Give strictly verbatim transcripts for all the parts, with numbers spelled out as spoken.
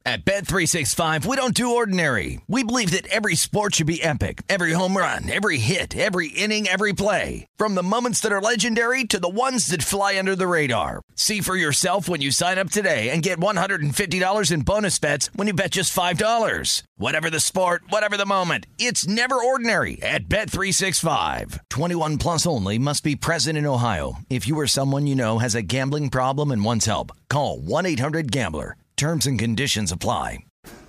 At Bet three sixty-five, we don't do ordinary. We believe that every sport should be epic. Every home run, every hit, every inning, every play. From the moments that are legendary to the ones that fly under the radar. See for yourself when you sign up today and get one hundred fifty dollars in bonus bets when you bet just five dollars. Whatever the sport, whatever the moment, it's never ordinary at Bet three sixty-five. twenty-one plus only. Must be present in Ohio. If you or someone you know has a gambling problem and wants help, call one eight hundred gambler. Terms and conditions apply.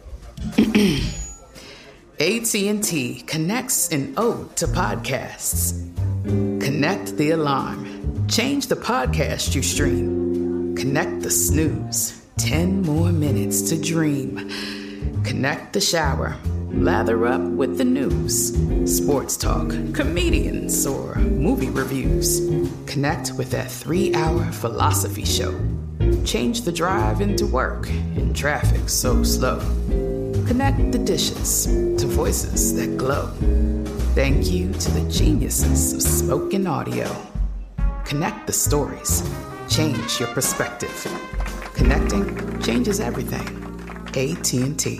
A T and T connects an ode to podcasts. Connect the alarm. Change the podcast you stream. Connect the snooze. Ten more minutes to dream. Connect the shower. Lather up with the news. Sports talk, comedians, or movie reviews. Connect with that three-hour philosophy show. Change the drive into work in traffic so slow. Connect the dishes to voices that glow. Thank you to the geniuses of spoken audio. Connect the stories. Change your perspective. Connecting changes everything. A T and T.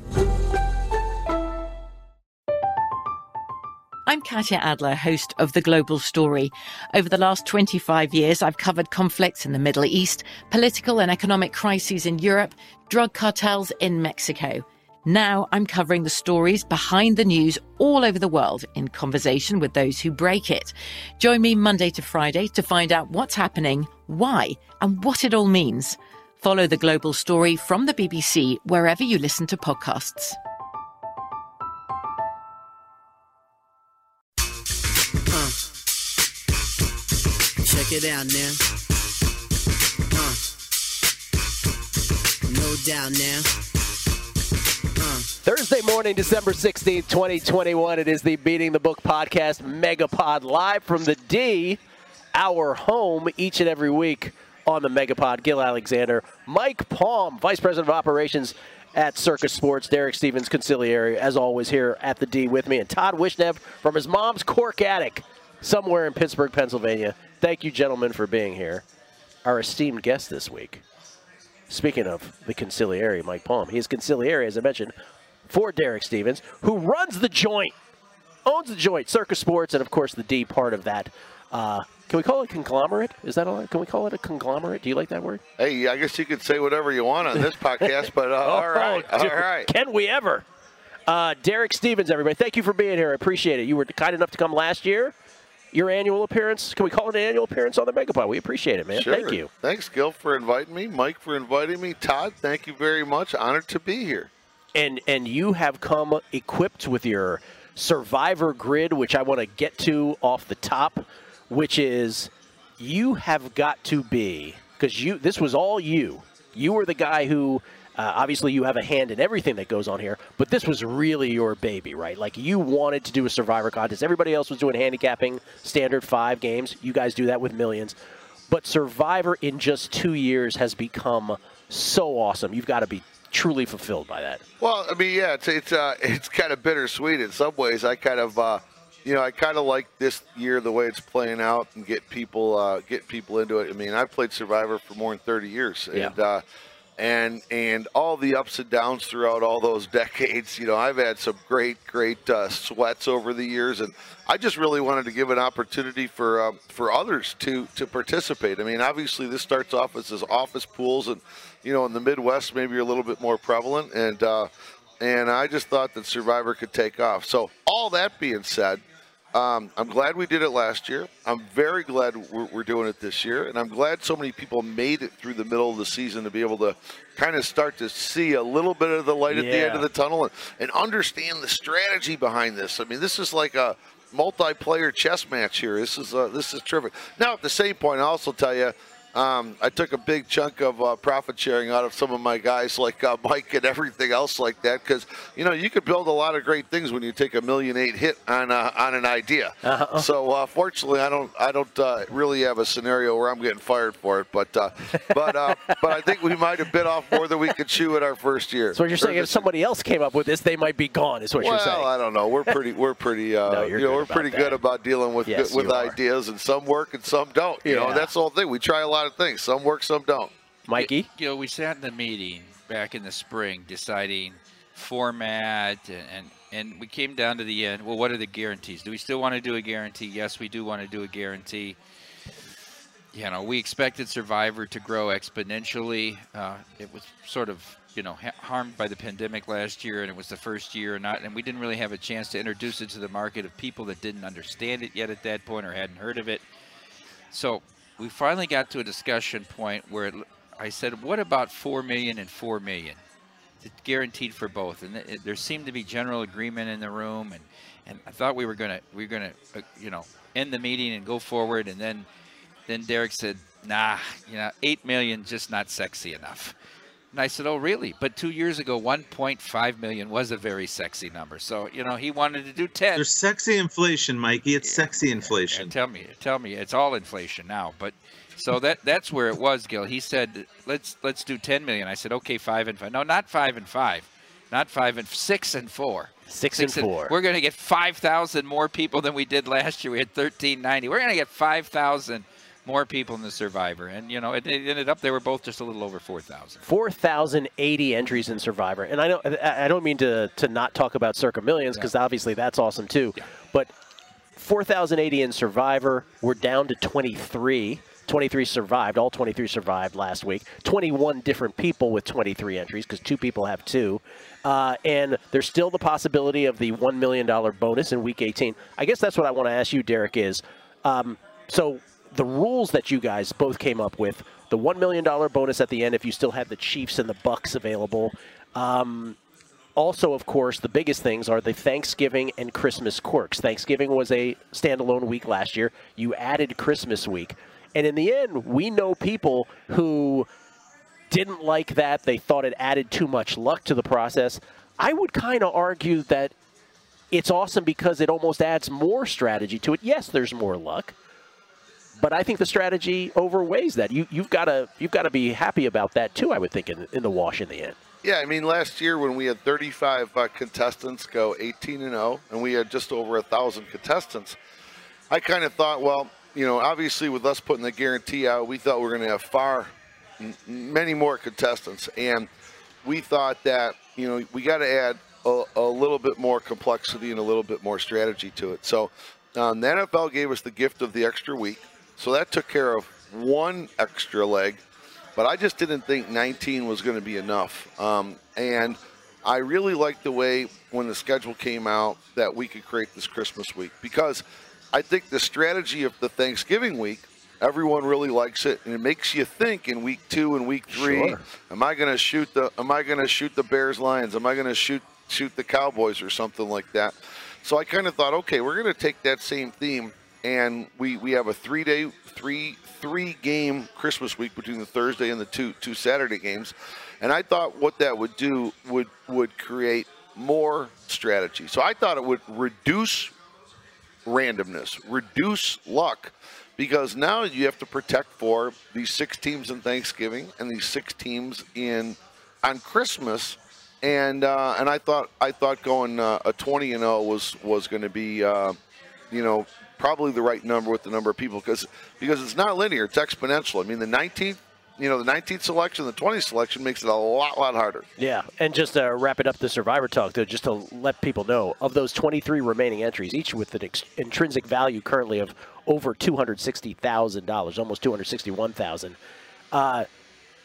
I'm Katya Adler, host of The Global Story. Over the last twenty-five years, I've covered conflicts in the Middle East, political and economic crises in Europe, drug cartels in Mexico. Now I'm covering the stories behind the news all over the world in conversation with those who break it. Join me Monday to Friday to find out what's happening, why, and what it all means. Follow The Global Story from the B B C wherever you listen to podcasts. Uh, check it out now. Uh, no doubt now. Uh. Thursday morning, December sixteenth, twenty twenty-one. It is the Beating the Book podcast Megapod live from the D, our home each and every week on the Megapod. Gil Alexander, Mike Palm, Vice President of Operations at Circus Sports, Derek Stevens, Conciliary, as always, here at the D with me, and Todd Wishnev from his mom's cork attic somewhere in Pittsburgh, Pennsylvania. Thank you, gentlemen, for being here. Our esteemed guest this week, speaking of the Conciliary, Mike Palm. He is Conciliary, as I mentioned, for Derek Stevens, who runs the joint, owns the joint, Circus Sports, and, of course, the D part of that. Uh, can we call it conglomerate? Is that all? Can we call it a conglomerate? Do you like that word? Hey, I guess you could say whatever you want on this podcast, but uh, oh, all right, oh, all right. Can we ever? Uh, Derek Stevens, everybody, thank you for being here. I appreciate it. You were kind enough to come last year. Your annual appearance. Can we call it an annual appearance on the Megapod? We appreciate it, man. Sure. Thank you. Thanks, Gil, for inviting me. Mike, for inviting me. Todd, thank you very much. Honored to be here. And and you have come equipped with your Survivor grid, which I want to get to off the top, which is you have got to be, because you this was all you. You were the guy who, uh, obviously you have a hand in everything that goes on here, but this was really your baby, right? Like you wanted to do a Survivor contest. Everybody else was doing handicapping, standard five games. You guys do that with millions. But Survivor in just two years has become so awesome. You've got to be truly fulfilled by that. Well, I mean, yeah, it's it's uh, it's kind of bittersweet in some ways. I kind of, uh, you know, I kind of like this year the way it's playing out and get people uh, get people into it. I mean, I've played Survivor for more than thirty years, yeah. and uh, and and all the ups and downs throughout all those decades. You know, I've had some great, great uh, sweats over the years, and I just really wanted to give an opportunity for um, for others to to participate. I mean, obviously, this starts off as this office pools, and you know, in the Midwest, maybe you're a little bit more prevalent, and uh, and I just thought that Survivor could take off. So all that being said, um, I'm glad we did it last year. I'm very glad we're, we're doing it this year, and I'm glad so many people made it through the middle of the season to be able to kind of start to see a little bit of the light at yeah. the end of the tunnel and, and understand the strategy behind this. I mean, this is like a multiplayer chess match here. This is uh, this is terrific. Now, at the same point, I'll also tell you, Um, I took a big chunk of uh, profit sharing out of some of my guys like uh, Mike and everything else like that, because you know you could build a lot of great things when you take a million eight hit on uh, on an idea. Uh-huh. So uh, fortunately, I don't I don't uh, really have a scenario where I'm getting fired for it, but uh, but uh, but I think we might have bit off more than we could chew in our first year. So what you're saying, if somebody else came up with this, they might be gone. Is what well, you're saying? Well, I don't know. We're pretty we're pretty uh, no, you know we're pretty that. good about dealing with yes, with ideas, and some work and some don't. You yeah. know, that's the whole thing. We try a lot of things. Some work, some don't. Mikey? You know, we sat in the meeting, back in the spring deciding format, and, and, and we came down to the end. Well, what are the guarantees? Do we still want to do a guarantee? Yes, we do want to do a guarantee. You know, we expected Survivor to grow exponentially. Uh, it was sort of, you know, ha- harmed by the pandemic last year, and it was the first year, or not, and we didn't really have a chance to introduce it to the market of people that didn't understand it yet at that point or hadn't heard of it. So we finally got to a discussion point where it, I said, what about four million and four million? It's guaranteed for both, and it, there seemed to be general agreement in the room, and, and I thought we were gonna we were gonna uh, you know, end the meeting and go forward, and then then Derek said, nah, you know, eight million just not sexy enough. And I said, oh, really? But two years ago, one point five million was a very sexy number. So, you know, he wanted to do ten. There's sexy inflation, Mikey. It's yeah, sexy inflation. Yeah, tell me, tell me, it's all inflation now. But so that that's where it was, Gil. He said, let's let's do ten million. I said, okay, five and five. No, not five and five, not five and six and four. Six, six and four. And, we're going to get five thousand more people than we did last year. We had thirteen ninety. We're going to get five thousand more people in the Survivor, and you know it, it ended up they were both just a little over four thousand. Four thousand eighty entries in Survivor, and I don't I don't mean to to not talk about Circa Millions because yeah. obviously that's awesome too. Yeah. But four thousand eighty in Survivor, we're down to twenty-three. twenty-three survived. All twenty-three survived last week. twenty-one different people with twenty-three entries because two people have two. Uh, and there's still the possibility of the one million dollars bonus in Week eighteen. I guess that's what I want to ask you, Derek, is um, so. The rules that you guys both came up with, the one million dollars bonus at the end if you still have the Chiefs and the Bucks available. Um, also, of course, the biggest things are the Thanksgiving and Christmas quirks. Thanksgiving was a standalone week last year. You added Christmas week. And in the end, we know people who didn't like that. They thought it added too much luck to the process. I would kind of argue that it's awesome because it almost adds more strategy to it. Yes, there's more luck. But I think the strategy overweighs that. You, you've got to you've got to be happy about that, too, I would think, in, in the wash in the end. Yeah, I mean, last year when we had thirty-five uh, contestants go eighteen and oh, and we had just over one thousand contestants, I kind of thought, well, you know, obviously with us putting the guarantee out, we thought we were going to have far, m- many more contestants. And we thought that, you know, we got to add a, a little bit more complexity and a little bit more strategy to it. So um, the N F L gave us the gift of the extra week. So that took care of one extra leg, but I just didn't think nineteen was going to be enough. Um, and I really liked the way when the schedule came out that we could create this Christmas week because I think the strategy of the Thanksgiving week, everyone really likes it, and it makes you think in week two and week three, sure. am I going to shoot the am I going to shoot the Bears Lions? Am I going to shoot shoot the Cowboys or something like that? So I kind of thought, okay, we're going to take that same theme. And we, we have a three-day, three three game Christmas week between the Thursday and the two two Saturday games, and I thought what that would do would would create more strategy. So I thought it would reduce randomness, reduce luck, because now you have to protect for these six teams in Thanksgiving and these six teams in on Christmas, and uh, and I thought I thought going uh, a twenty and oh was was going to be uh, you know. probably the right number with the number of people because because it's not linear, it's exponential. I mean, the nineteenth, you know, the nineteenth selection, the twentieth selection makes it a lot, lot harder. Yeah, and just to wrap it up, the Survivor Talk, though, just to let people know, of those twenty-three remaining entries, each with an ex- intrinsic value currently of over two hundred sixty thousand dollars, almost two hundred sixty-one thousand dollars. Uh,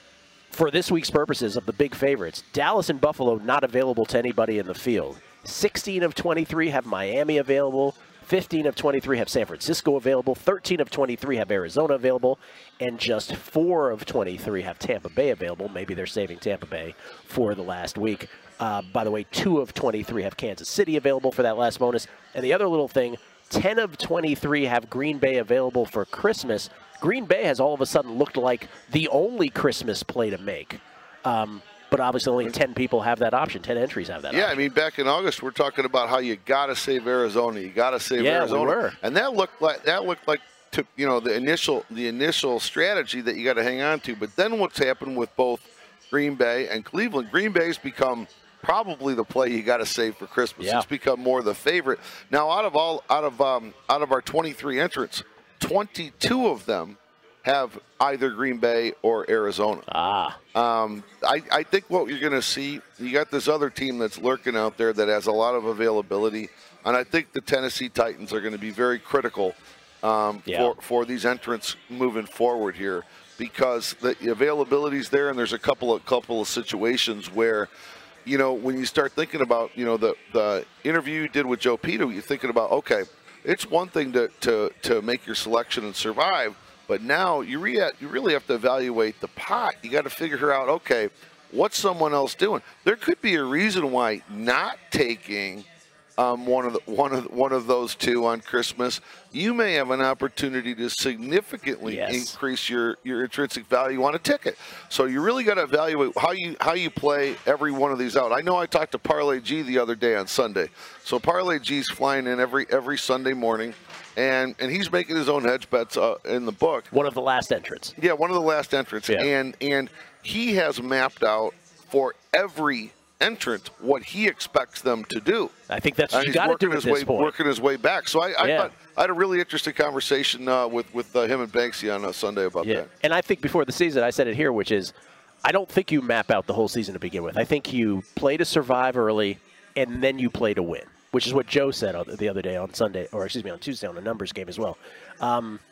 for this week's purposes of the big favorites, Dallas and Buffalo not available to anybody in the field. sixteen of twenty-three have Miami available. fifteen of twenty-three have San Francisco available, thirteen of twenty-three have Arizona available, and just four of twenty-three have Tampa Bay available. Maybe they're saving Tampa Bay for the last week. Uh, by the way, two of twenty-three have Kansas City available for that last bonus. And the other little thing, ten of twenty-three have Green Bay available for Christmas. Green Bay has all of a sudden looked like the only Christmas play to make. Um, But obviously only ten people have that option. ten entries have that yeah, option. I mean, back in August, we're talking about how you got to save Arizona. You got to save yeah, Arizona. We were. And that looked like that looked like to, you know, the initial the initial strategy that you got to hang on to. But then what's happened with both Green Bay and Cleveland? Green Bay's become probably the play you got to save for Christmas. Yeah. It's become more the favorite. Now, out of all out of um, out of our twenty-three entrants, twenty-two of them have either Green Bay or Arizona. Ah. Um, I, I think what you're going to see, you got this other team that's lurking out there that has a lot of availability, and I think the Tennessee Titans are going to be very critical um, Yeah. for, for these entrants moving forward here, because the availability is there, and there's a couple of couple of situations where, you know, when you start thinking about, you know, the, the interview you did with Joe Pito, you're thinking about, okay, it's one thing to, to, to make your selection and survive, but now you, re- you really have to evaluate the pot. You got to figure out, okay, what's someone else doing? There could be a reason why not taking um, one of the, one of one of those two on Christmas. You may have an opportunity to significantly Yes. increase your, your intrinsic value on a ticket. So you really got to evaluate how you how you play every one of these out. I know I talked to Parlay G the other day on Sunday. So Parlay G's flying in every every Sunday morning, and and he's making his own hedge bets uh, in the book. One of the last entrants. Yeah, one of the last entrants, Yeah. and and he has mapped out for every entrant what he expects them to do. I think that's And what you he's got to working do at his this way, point. working his way back. So I, I Yeah. thought I had a really interesting conversation uh, with with uh, him and Banksy on uh, Sunday about Yeah, that. and I think before the season, I said it here, which is, I don't think you map out the whole season to begin with. I think you play to survive early, and then you play to win, which is what Joe said on- the other day on Sunday, or excuse me, on Tuesday on the numbers game as well. Um,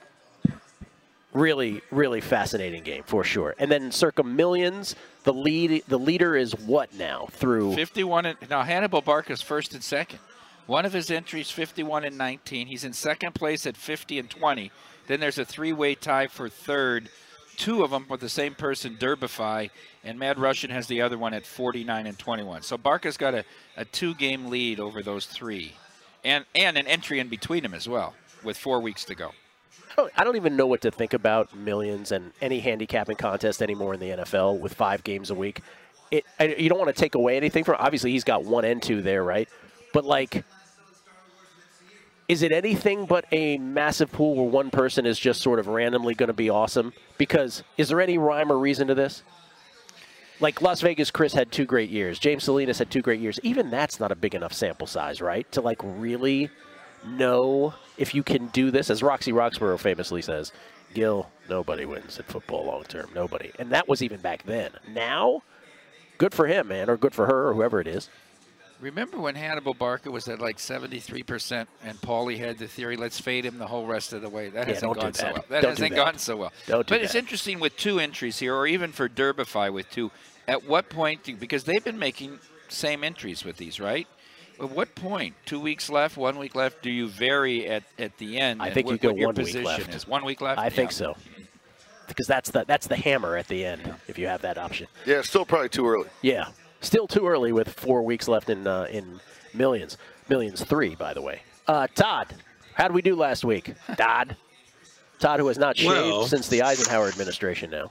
really, really fascinating game for sure. And then circa millions, the lead, the leader is what now through? fifty-one. And, now Hannibal Barca's first and second. One of his entries, fifty-one and nineteen. He's in second place at fifty and twenty. Then there's a three-way tie for third. Two of them with the same person, Derbify, and Mad Russian has the other one at forty-nine and twenty-one. So Barca's got a, a two-game lead over those three, and and an entry in between them as well, with four weeks to go. I don't- I don't even know what to think about millions and any handicapping contest anymore in the N F L with five games a week. It, I, you don't want to take away anything from. Obviously, he's got one and two there, right? But like, is it anything but a massive pool where one person is just sort of randomly going to be awesome? Because is there any rhyme or reason to this? Like Las Vegas, Chris had two great years. James Salinas had two great years. Even that's not a big enough sample size, right? To like really know if you can do this. As Roxy Roxborough famously says, Gil, nobody wins at football long term. Nobody. And that was even back then. Now, good for him, man, or good for her, or whoever it is. Remember when Hannibal Barca was at like seventy-three percent and Paulie had the theory, let's fade him the whole rest of the way? That Yeah, hasn't don't do gone so that. well. That Don't do hasn't that. gone so well. Don't do but it's that. interesting with two entries here, or even for Derbify with two. At what point, do, because they've been making same entries with these, right? At what point, two weeks left, one week left, do you vary at, at the end? I and think what, you go what your one week position left. is? One week left? I think so. Because that's the that's the hammer at the end, if you have that option. Yeah, still probably too early. Yeah, still too early with four weeks left in uh, in millions. Millions three, by the way. Uh, Todd, how did we do last week? Todd, Todd, who has not shaved Well- since the Eisenhower administration now.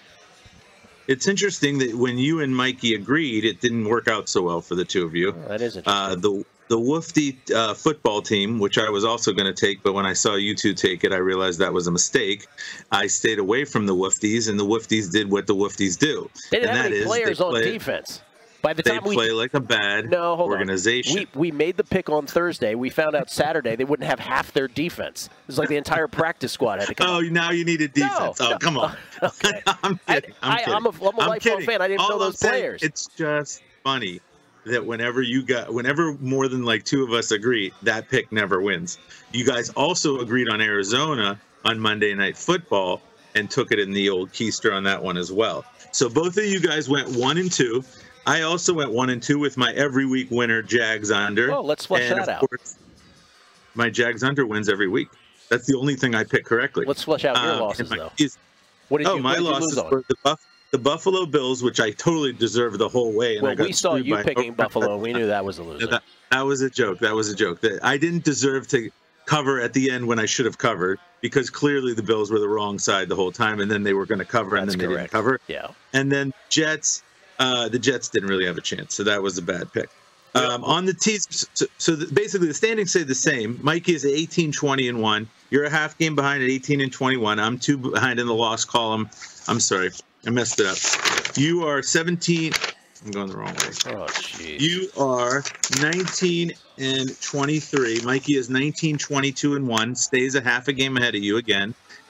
It's interesting that when you and Mikey agreed, it didn't work out so well for the two of you. Oh, that is interesting. Uh, the the Woofty uh, football team, which I was also going to take, but when I saw you two take it, I realized that was a mistake. I stayed away from the Woofties, and the Woofties did what the Woofties do. They didn't and have that any is players they on play, defense. By the They time we play like a bad no, hold organization. On. We we made the pick on Thursday. We found out Saturday they wouldn't have half their defense. It was like the entire practice squad had to come. Oh, up. now you need a defense. No, oh, no. come on. Okay. I'm kidding. I'm, I- kidding. I'm a- I'm a lifelong kidding. fan. I didn't All know I'm those saying, players. It's just funny that whenever you got, whenever more than like two of us agree, that pick never wins. You guys also agreed on Arizona on Monday Night Football and took it in the old keister on that one as well. So both of you guys went one and two. I also went one and two with my every week winner, Jags under. Oh, let's flesh and that of out. course, my Jags under wins every week. That's the only thing I pick correctly. Let's flesh out your Um, losses, and my- though. is- What did oh, you, my what did you losses lose on? were the, Buff- the Buffalo Bills, which I totally deserved the whole way. And Well, I got we saw screwed you by- picking Buffalo, and we knew that was a loser. That, that was a joke. That was a joke. That I didn't deserve to cover at the end when I should have covered, because clearly the Bills were the wrong side the whole time, and then they were going to cover, and That's then they correct. didn't cover. Yeah. And then Jets, uh, the Jets didn't really have a chance, so that was a bad pick. Um, on the teams, so, so the, basically the standings stay the same. Mikey is at eighteen, twenty, and one. You're a half game behind at eighteen and twenty-one. I'm two behind in the loss column. I'm sorry, I messed it up. You are seventeen. I'm going the wrong way. Oh, jeez. You are nineteen and twenty-three. Mikey is nineteen, twenty-two, and one. Stays a half a game ahead of you again.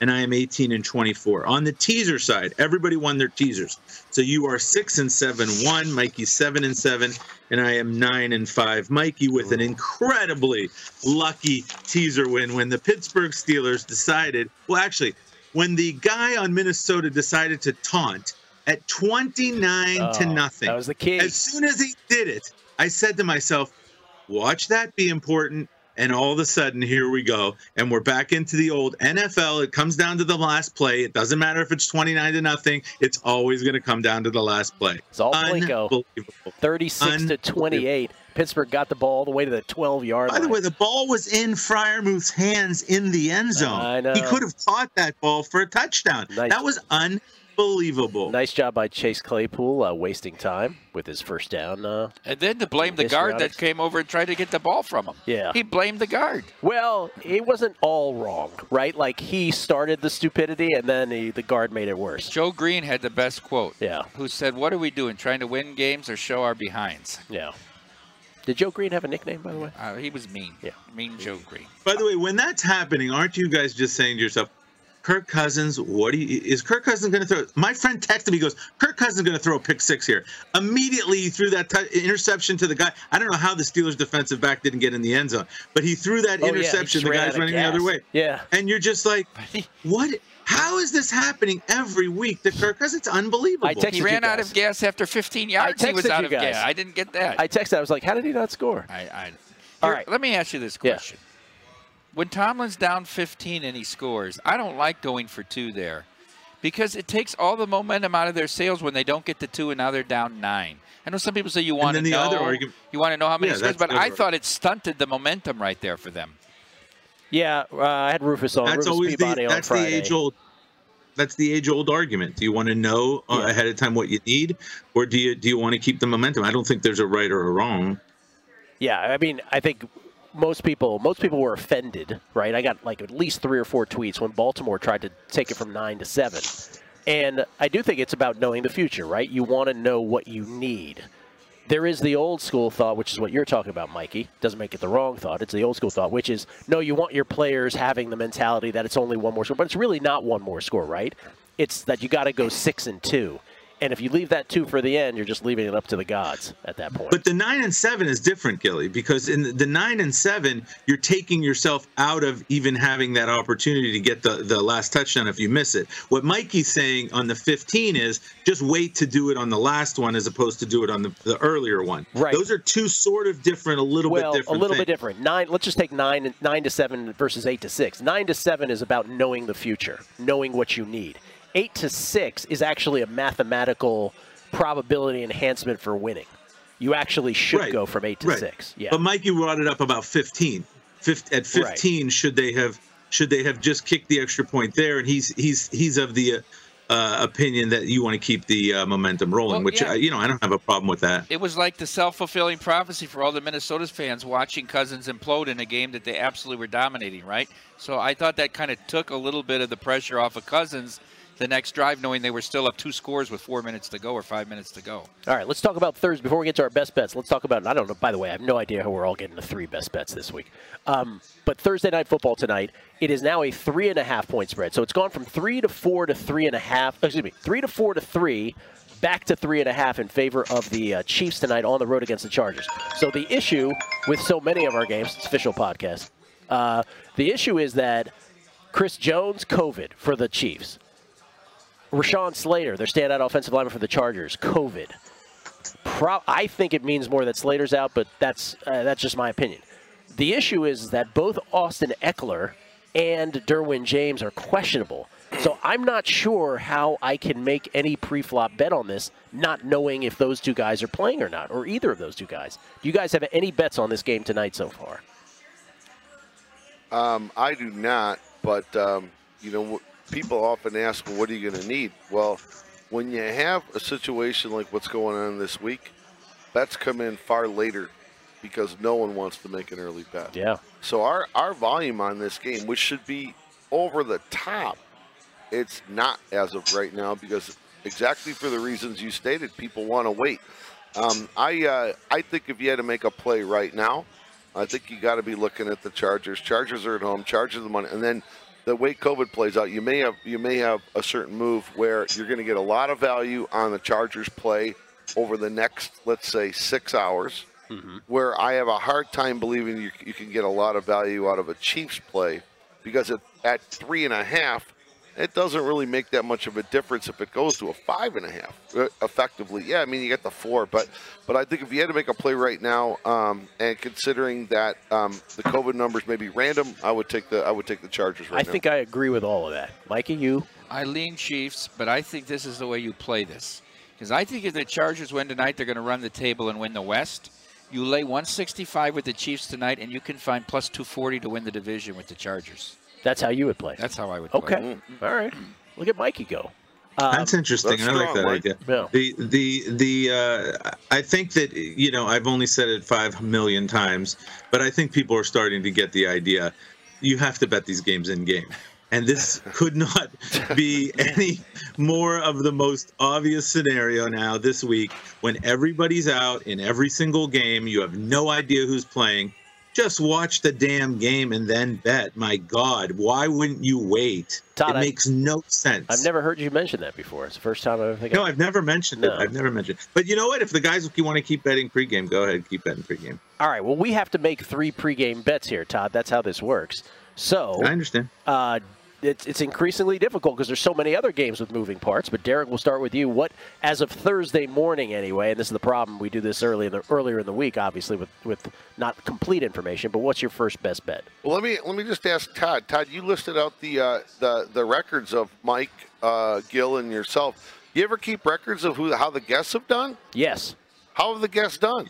and I am eighteen and twenty-four. On the teaser side, everybody won their teasers. So you are six and seven, one. Mikey's seven and seven, and I am nine and five. Mikey with an incredibly lucky teaser win when the Pittsburgh Steelers decided. Well, actually, when the guy on Minnesota decided to taunt at twenty-nine oh, to nothing. That was the key. As soon as he did it, I said to myself, "Watch that be important." And all of a sudden, here we go. And we're back into the old N F L. It comes down to the last play. It doesn't matter if it's twenty-nine to nothing. It's always going to come down to the last play. It's all Plinko. thirty-six to twenty-eight. Pittsburgh got the ball all the way to the twelve-yard line. By the way, the ball was in Freiermuth's hands in the end zone. I know. He could have caught that ball for a touchdown. Nice. That was unbelievable. Nice job by Chase Claypool, uh, wasting time with his first down. Uh, and then to blame the guard that came over and tried to get the ball from him. Yeah. He blamed the guard. Well, it wasn't all wrong, right? Like, he started the stupidity, and then he, the guard made it worse. Joe Green had the best quote. Yeah. Who said, "What are we doing, trying to win games or show our behinds?" Yeah. Did Joe Green have a nickname, by the way? Uh, he was mean. Yeah. Mean Joe Green. By the way, when that's happening, aren't you guys just saying to yourself, Kirk Cousins, what do you, is Kirk Cousins going to throw? My friend texted me, he goes, Kirk Cousins is going to throw a pick six here. Immediately, he threw that t- interception to the guy. I don't know how the Steelers defensive back didn't get in the end zone, but he threw that Oh, interception. yeah, the guy's running gas. the other way. Yeah. And you're just like, what? How is this happening every week to Kirk Cousins? It's unbelievable. I texted He ran you out guys. of gas after fifteen yards. I He was texted out you of guys. gas. I didn't get that. I texted, I was like, how did he not score? I, I, All Here, right. Let me ask you this Yeah. question. When Tomlin's down fifteen and he scores, I don't like going for two there because it takes all the momentum out of their sails when they don't get to two and now they're down nine. I know some people say you want to then the know other argument- you want to know how many Yeah, scores, that's but the I other thought it stunted the momentum right there for them. Yeah, uh, I had Rufus on. That's Rufus always the, Peabody on that's the Friday. age old. That's the age-old argument. Do you want to know uh, Yeah. ahead of time what you need, or do you do you want to keep the momentum? I don't think there's a right or a wrong. Yeah, I mean, I think most people most people were offended, right? I got like at least three or four tweets when Baltimore tried to take it from nine to seven. And I do think it's about knowing the future, right? You want to know what you need. There is the old school thought, which is what you're talking about, Mikey. Doesn't make it the wrong thought. It's the old school thought, which is, no, you want your players having the mentality that it's only one more score. But it's really not one more score, right? It's that you got to go six and two. And if you leave that two for the end, you're just leaving it up to the gods at that point. But the nine and seven is different, Gilly, because in the, the nine and seven, you're taking yourself out of even having that opportunity to get the, the last touchdown if you miss it. What Mikey's saying on the fifteen is just wait to do it on the last one as opposed to do it on the, the earlier one. Right. Those are two sort of different, a little well, bit different. a little things. bit different. Nine. Let's just take nine, nine to seven versus eight to six. Nine to seven is about knowing the future, knowing what you need. Eight to six is actually a mathematical probability enhancement for winning. You actually should Right. go from eight to right. six. Yeah. But Mikey brought it up about fifteen. Fif- at fifteen, right. should they have should they have just kicked the extra point there? And he's he's he's of the uh, uh, opinion that you want to keep the uh, momentum rolling, Well, which yeah. uh, you know I don't have a problem with that. It was like the self-fulfilling prophecy for all the Minnesota fans watching Cousins implode in a game that they absolutely were dominating, right? So I thought that kind of took a little bit of the pressure off of Cousins the next drive, knowing they were still up two scores with four minutes to go or five minutes to go. All right, let's talk about Thursday. Before we get to our best bets, let's talk about, I don't know, by the way, I have no idea how we're all getting the three best bets this week. Um, but Thursday Night Football tonight, it is now a three and a half point spread. So it's gone from three to four to three and a half, excuse me, three to four to three, back to three and a half in favor of the uh, Chiefs tonight on the road against the Chargers. So the issue with so many of our games, it's official podcast, uh, the issue is that Chris Jones, COVID for the Chiefs. Rashawn Slater, their standout offensive lineman for the Chargers, COVID. Pro- I think it means more that Slater's out, but that's uh, that's just my opinion. The issue is that both Austin Eckler and Derwin James are questionable. So I'm not sure how I can make any pre-flop bet on this, not knowing if those two guys are playing or not, or either of those two guys. Do you guys have any bets on this game tonight so far? Um, I do not, but, um, you know, people often ask, well, what are you going to need? Well, when you have a situation like what's going on this week, bets come in far later because no one wants to make an early bet. Yeah. So our, our volume on this game, which should be over the top, it's not as of right now because exactly for the reasons you stated, people want to wait. Um, I uh, I think if you had to make a play right now, I think you got to be looking at the Chargers. Chargers are at home. Chargers the money, and then the way COVID plays out, you may have you may have a certain move where you're going to get a lot of value on the Chargers play over the next, let's say, six hours. Mm-hmm. Where I have a hard time believing you, you can get a lot of value out of a Chiefs play, because at, at three and a half, it doesn't really make that much of a difference if it goes to a five and a half. Effectively, yeah, I mean you get the four, but but I think if you had to make a play right now, um, and considering that um, the COVID numbers may be random, I would take the I would take the Chargers right I now. think I agree with all of that. Mikey, you? I lean Chiefs, but I think this is the way you play this, because I think if the Chargers win tonight, they're going to run the table and win the West. You lay one sixty-five with the Chiefs tonight, and you can find plus two forty to win the division with the Chargers. That's how you would play. That's how I would okay. play. Okay. All right. Look at Mikey go. Um, That's interesting. that's I like strong, that Mike. idea. Yeah. The the the uh, I think that, you know, I've only said it five million times, but I think people are starting to get the idea. You have to bet these games in game. And this could not be any more of the most obvious scenario now this week, when everybody's out in every single game. You have no idea who's playing. Just watch the damn game and then bet. My God, why wouldn't you wait? Todd, it I- makes no sense. I've never heard you mention that before. It's the first time I've ever think No, of I've never mentioned No. it. I've never mentioned it. But you know what? If the guys want to keep betting pregame, go ahead, keep betting pregame. All right. Well, we have to make three pregame bets here, Todd. That's how this works. So I understand. uh, it's, it's increasingly difficult because there's so many other games with moving parts. But Derek, we'll start with you. What, as of Thursday morning anyway, and this is the problem, we do this early in the, earlier in the week, obviously, with, with not complete information, but what's your first best bet? Well, let me let me just ask Todd. Todd, you listed out the uh, the the records of Mike, uh, Gil, and yourself. You ever keep records of who how the guests have done? Yes. How have the guests done?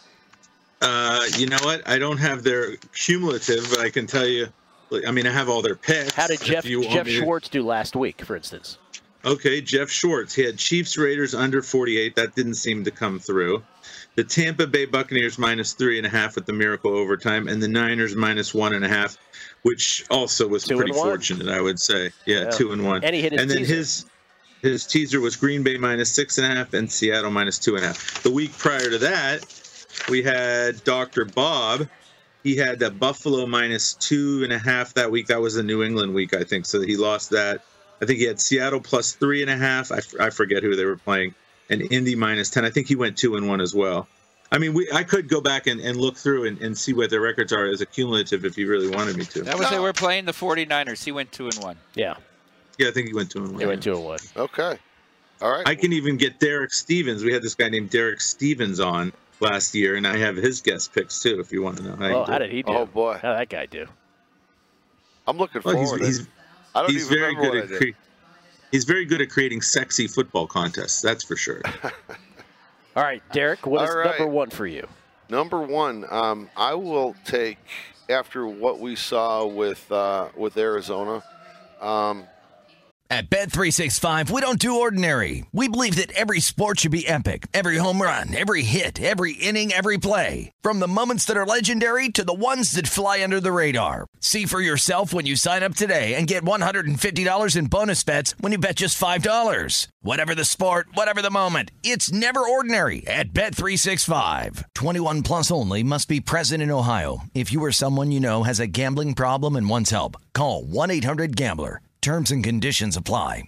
Uh, you know what? I don't have their cumulative, but I can tell you. I mean, I have all their picks. How did if Jeff you want Jeff me to- Schwartz do last week, for instance? Okay, Jeff Schwartz. He had Chiefs Raiders under forty-eight. That didn't seem to come through. The Tampa Bay Buccaneers minus three and a half with the miracle overtime, and the Niners minus one and a half, which also was Two pretty and one. fortunate, I would say. Yeah, Yeah. two and one. And he hit his And then teaser. his his teaser was Green Bay minus six and a half and Seattle minus two and a half. The week prior to that, we had Doctor Bob. He had the Buffalo minus two and a half that week. That was the New England week, I think. So he lost that. I think he had Seattle plus three and a half. I, f- I forget who they were playing. And Indy minus ten. I think he went two and one as well. I mean, we I could go back and, and look through and, and see what their records are as a cumulative if you really wanted me to. That was they were playing the forty-niners. He went two and one. Yeah. Yeah, I think he went two and one. He went two and one. Okay. All right. I can even get Derek Stevens. We had this guy named Derek Stevens on last year, and I have his guest picks too, if you want to know how Oh, he how did. did he do? Oh, boy. How did that guy do? I'm looking Well, forward. he's, to he's, it. I don't he's even very remember good what at I did. cre- he's very good at creating sexy football contests. That's for sure. All right, Derek, what is All right. number one for you? Number one, um, I will take, after what we saw with uh, with Arizona. Um, At Bet three sixty-five, we don't do ordinary. We believe that every sport should be epic. Every home run, every hit, every inning, every play. From the moments that are legendary to the ones that fly under the radar. See for yourself when you sign up today and get one hundred fifty dollars in bonus bets when you bet just five dollars. Whatever the sport, whatever the moment, it's never ordinary at Bet three sixty-five. twenty-one plus only. Must be present in Ohio. If you or someone you know has a gambling problem and wants help, call one eight hundred gambler. Terms and conditions apply.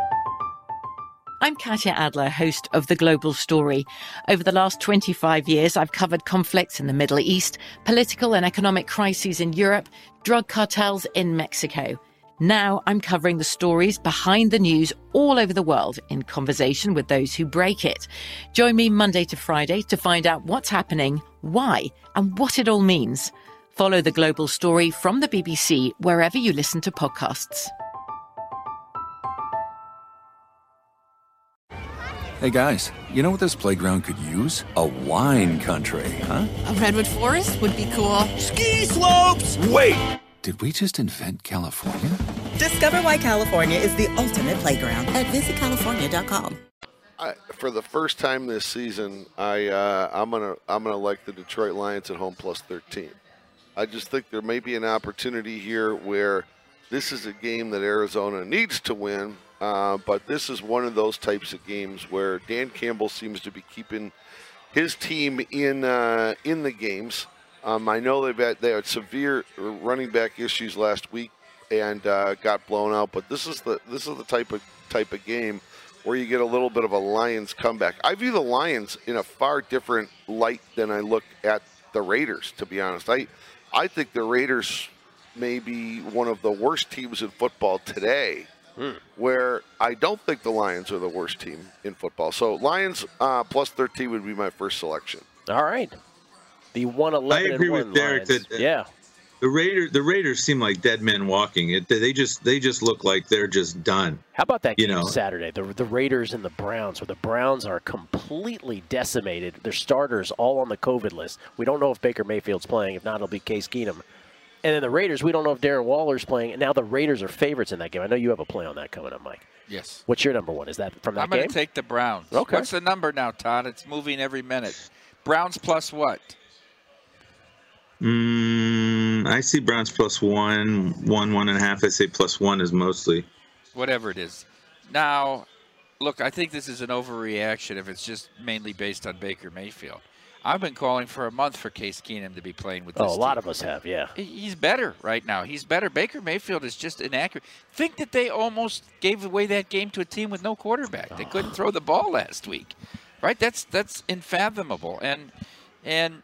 I'm Katya Adler, host of The Global Story. Over the last twenty-five years, I've covered conflicts in the Middle East, political and economic crises in Europe, drug cartels in Mexico. Now I'm covering the stories behind the news all over the world in conversation with those who break it. Join me Monday to Friday to find out what's happening, why, and what it all means. Follow The Global Story from the B B C wherever you listen to podcasts. Hey guys, you know what this playground could use? A wine country, huh? A redwood forest would be cool. Ski slopes! Wait! Did we just invent California? Discover why California is the ultimate playground at visit california dot com. I, for the first time this season, I uh, I'm gonna I'm gonna like the Detroit Lions at home plus thirteen. I just think there may be an opportunity here where this is a game that Arizona needs to win. Uh, but this is one of those types of games where Dan Campbell seems to be keeping his team in uh, in the games. Um, I know they've had, they had severe running back issues last week. and uh, got blown out. But this is the this is the type of type of game where you get a little bit of a Lions comeback. I view the Lions in a far different light than I look at the Raiders, to be honest. I I think the Raiders may be one of the worst teams in football today, hmm. where I don't think the Lions are the worst team in football. So Lions uh, plus thirteen would be my first selection. All right. The one eleven I agree and one with Derek Lions. that uh, yeah. the Raiders the Raiders seem like dead men walking. It they just they just look like they're just done. How about that you game know? Saturday? The the Raiders and the Browns, where the Browns are completely decimated. Their starters all on the COVID list. We don't know if Baker Mayfield's playing. If not, it'll be Case Keenum. And then the Raiders, we don't know if Darren Waller's playing. And now the Raiders are favorites in that game. I know you have a play on that coming up, Mike. Yes. What's your number one? Is that from that I'm game? I'm going to take the Browns. Okay. What's the number now, Todd? It's moving every minute. Browns plus what? Mm, I see Browns plus one, one, one and a half. I say plus one is mostly. Whatever it is. Now, look, I think this is an overreaction if it's just mainly based on Baker Mayfield. I've been calling for a month for Case Keenum to be playing with this Oh, a lot team. of us have, yeah. He's better right now. He's better. Baker Mayfield is just inaccurate. Think that they almost gave away that game to a team with no quarterback. They couldn't throw the ball last week, right? That's that's unfathomable. And and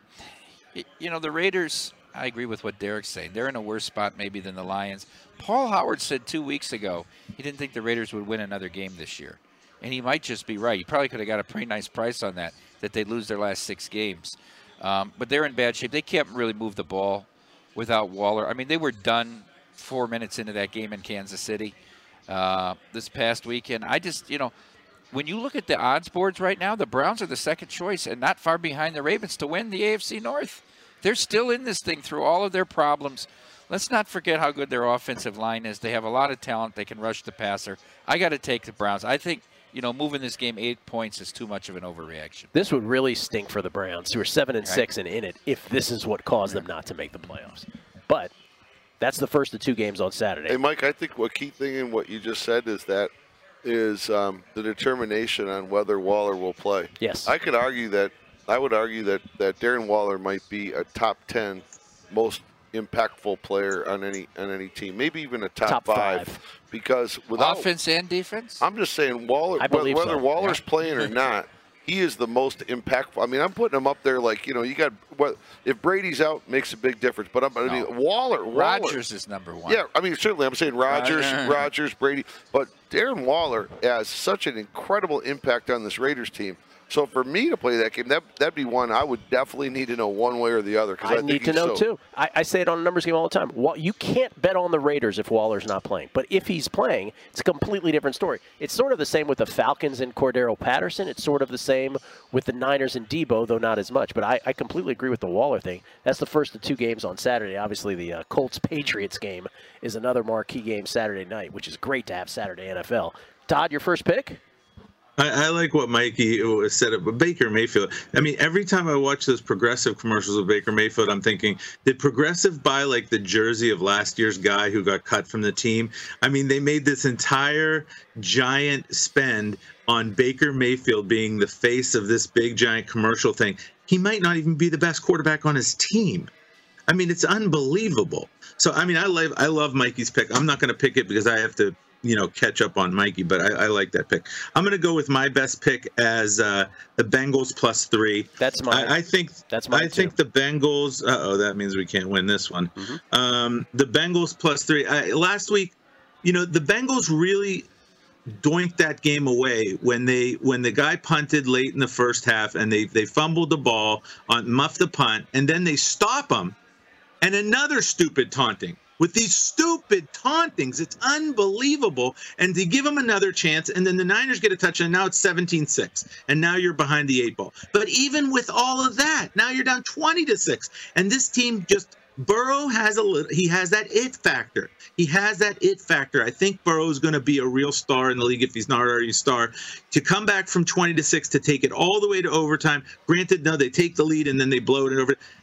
you know the Raiders. I agree with what Derek's saying. They're in a worse spot maybe than the Lions. Paul Howard said two weeks ago he didn't think the Raiders would win another game this year, and he might just be right. He probably could have got a pretty nice price on that. That they lose their last six games. Um, but they're in bad shape. They can't really move the ball without Waller. I mean, they were done four minutes into that game in Kansas City uh, this past weekend. I just, you know, when you look at the odds boards right now, the Browns are the second choice and not far behind the Ravens to win the A F C North. They're still in this thing through all of their problems. Let's not forget how good their offensive line is. They have a lot of talent. They can rush the passer. I got to take the Browns. I think You know, moving this game eight points is too much of an overreaction. This would really stink for the Browns, who are seven and Right. six and in it, if this is what caused them not to make the playoffs. But that's the first of two games on Saturday. Hey, Mike, I think what key thing in what you just said is that is um, the determination on whether Waller will play. Yes. I could argue that I would argue that, that Darren Waller might be a top ten most impactful player on any on any team, maybe even a top, Top five. five. Because without Offense and defense? I'm just saying Waller, I believe whether so. Waller's Yeah. playing or not, he is the most impactful. I mean, I'm putting him up there like, you know, you got what if Brady's out makes a big difference, but I'm I mean, No. Waller, Waller Rodgers is number one. Yeah, I mean, certainly I'm saying Rodgers, Uh, Rodgers, Brady, but Darren Waller has such an incredible impact on this Raiders team. So for me to play that game, that that'd be one I would definitely need to know one way or the other. Because I, I, think need to he's know, so, too. I, I say it on a numbers game all the time. Wa- You can't bet on the Raiders if Waller's not playing. But if he's playing, it's a completely different story. It's sort of the same with the Falcons and Cordero Patterson. It's sort of the same with the Niners and Debo, though not as much. But I, I completely agree with the Waller thing. That's the first of two games on Saturday. Obviously, the uh, Colts-Patriots game is another marquee game Saturday night, which is great to have Saturday N F L. Todd, your first pick? I, I like what Mikey said about Baker Mayfield. I mean, every time I watch those Progressive commercials of Baker Mayfield, I'm thinking, did Progressive buy like the jersey of last year's guy who got cut from the team? I mean, they made this entire giant spend on Baker Mayfield being the face of this big giant commercial thing. He might not even be the best quarterback on his team. I mean, it's unbelievable. So, I mean, I love I love Mikey's pick. I'm not going to pick it because I have to, you know, catch up on Mikey, but I, I like that pick. I'm going to go with my best pick as uh, the Bengals plus three. That's mine. I, I think That's mine I too. think the Bengals. Uh oh, that means we can't win this one. Mm-hmm. Um, the Bengals plus three. I, last week, you know, the Bengals really doinked that game away when they when the guy punted late in the first half and they they fumbled the ball on muffed the punt and then they stop him and another stupid taunting. With these stupid tauntings, it's unbelievable. And to give them another chance, and then the Niners get a touchdown, now it's seventeen six, and now you're behind the eight ball. But even with all of that, now you're down twenty to six, and this team just Burrow has a little, he has that it factor. He has that it factor. I think Burrow is going to be a real star in the league if he's not already a star. To come back from twenty to six to take it all the way to overtime. Granted, no, they take the lead and then they blow it over.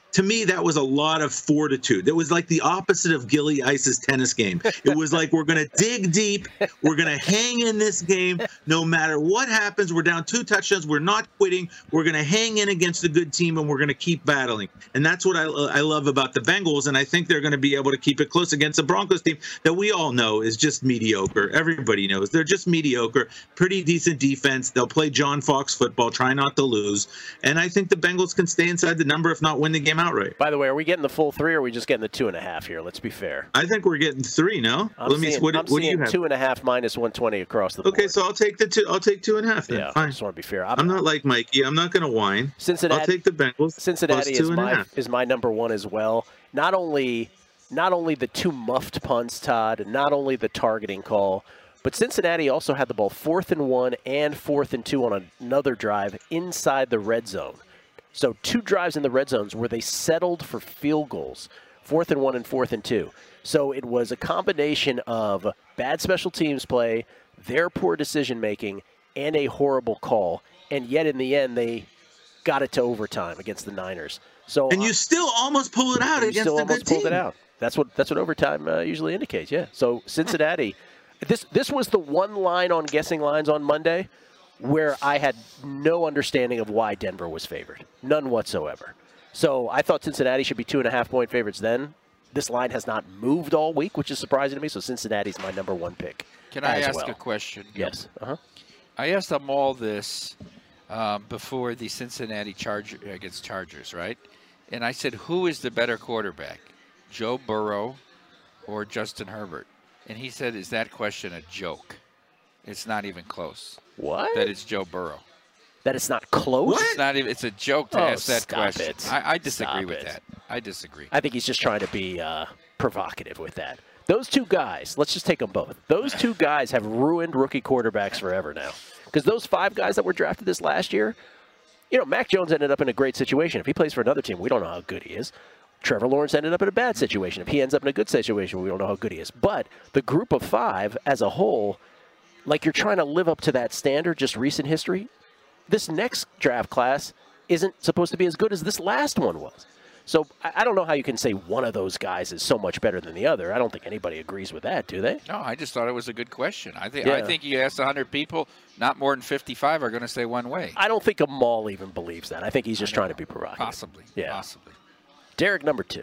to me, that was a lot of fortitude. It was like the opposite of Gilly Ice's tennis game. It was like, we're going to dig deep. We're going to hang in this game. No matter what happens, we're down two touchdowns. We're not quitting. We're going to hang in against a good team, and we're going to keep battling. And that's what I, I love about the Bengals, and I think they're going to be able to keep it close against a Broncos team that we all know is just mediocre. Everybody knows. They're just mediocre. Pretty decent defense. They'll play John Fox football, try not to lose. And I think the Bengals can stay inside the number, if not win the game outright. By the way, are we getting the full three, or are we just getting the two and a half here? Let's be fair. I think we're getting three. No, I'm let me. seeing, What, I'm what do you seeing have? two and a half minus one twenty across the board. Okay, so I'll take the two. I'll take two and a half. Then. Yeah, Fine. I just want to be fair. I'm, I'm not like Mikey. I'm not going to whine. Cincinnati. I'll take the Bengals. Cincinnati plus two is and a my half. is my number one as well. Not only not only the two muffed punts, Todd, and not only the targeting call, but Cincinnati also had the ball fourth and one and fourth and two on another drive inside the red zone. So two drives in the red zones where they settled for field goals, fourth and one and fourth and two. So it was a combination of bad special teams play, their poor decision making, and a horrible call. And yet in the end, they got it to overtime against the Niners. So and you still almost pull it out you against still a almost good pulled team. it out. That's what that's what overtime uh, usually indicates. Yeah. So Cincinnati, this this was the one line on guessing lines on Monday where I had no understanding of why Denver was favored, none whatsoever. So I thought Cincinnati should be two and a half point favorites. Then this line has not moved all week, which is surprising to me. So Cincinnati's my number one pick. Can I as ask well. a question? Yes. Uh huh. I asked them all this um, before the Cincinnati Charger against Chargers, right? And I said, who is the better quarterback, Joe Burrow or Justin Herbert? And he said, is that question a joke? It's not even close. What? That it's Joe Burrow. That it's not close? It's not even. It's a joke to Oh, ask that stop question. it. I, I disagree Stop with it. that. I disagree. I think he's just trying to be uh, provocative with that. Those two guys, let's just take them both. Those two guys have ruined rookie quarterbacks forever now. Because those five guys that were drafted this last year, you know, Mac Jones ended up in a great situation. If he plays for another team, we don't know how good he is. Trevor Lawrence ended up in a bad situation. If he ends up in a good situation, we don't know how good he is. But the group of five as a whole, like you're trying to live up to that standard, just recent history, this next draft class isn't supposed to be as good as this last one was. So I don't know how you can say one of those guys is so much better than the other. I don't think anybody agrees with that, do they? No, I just thought it was a good question. I think Yeah. I think you asked one hundred people, not more than fifty-five are going to say one way. I don't think Amal even believes that. I think he's just trying to be provocative. Possibly. Yeah. Possibly. Derek, number two.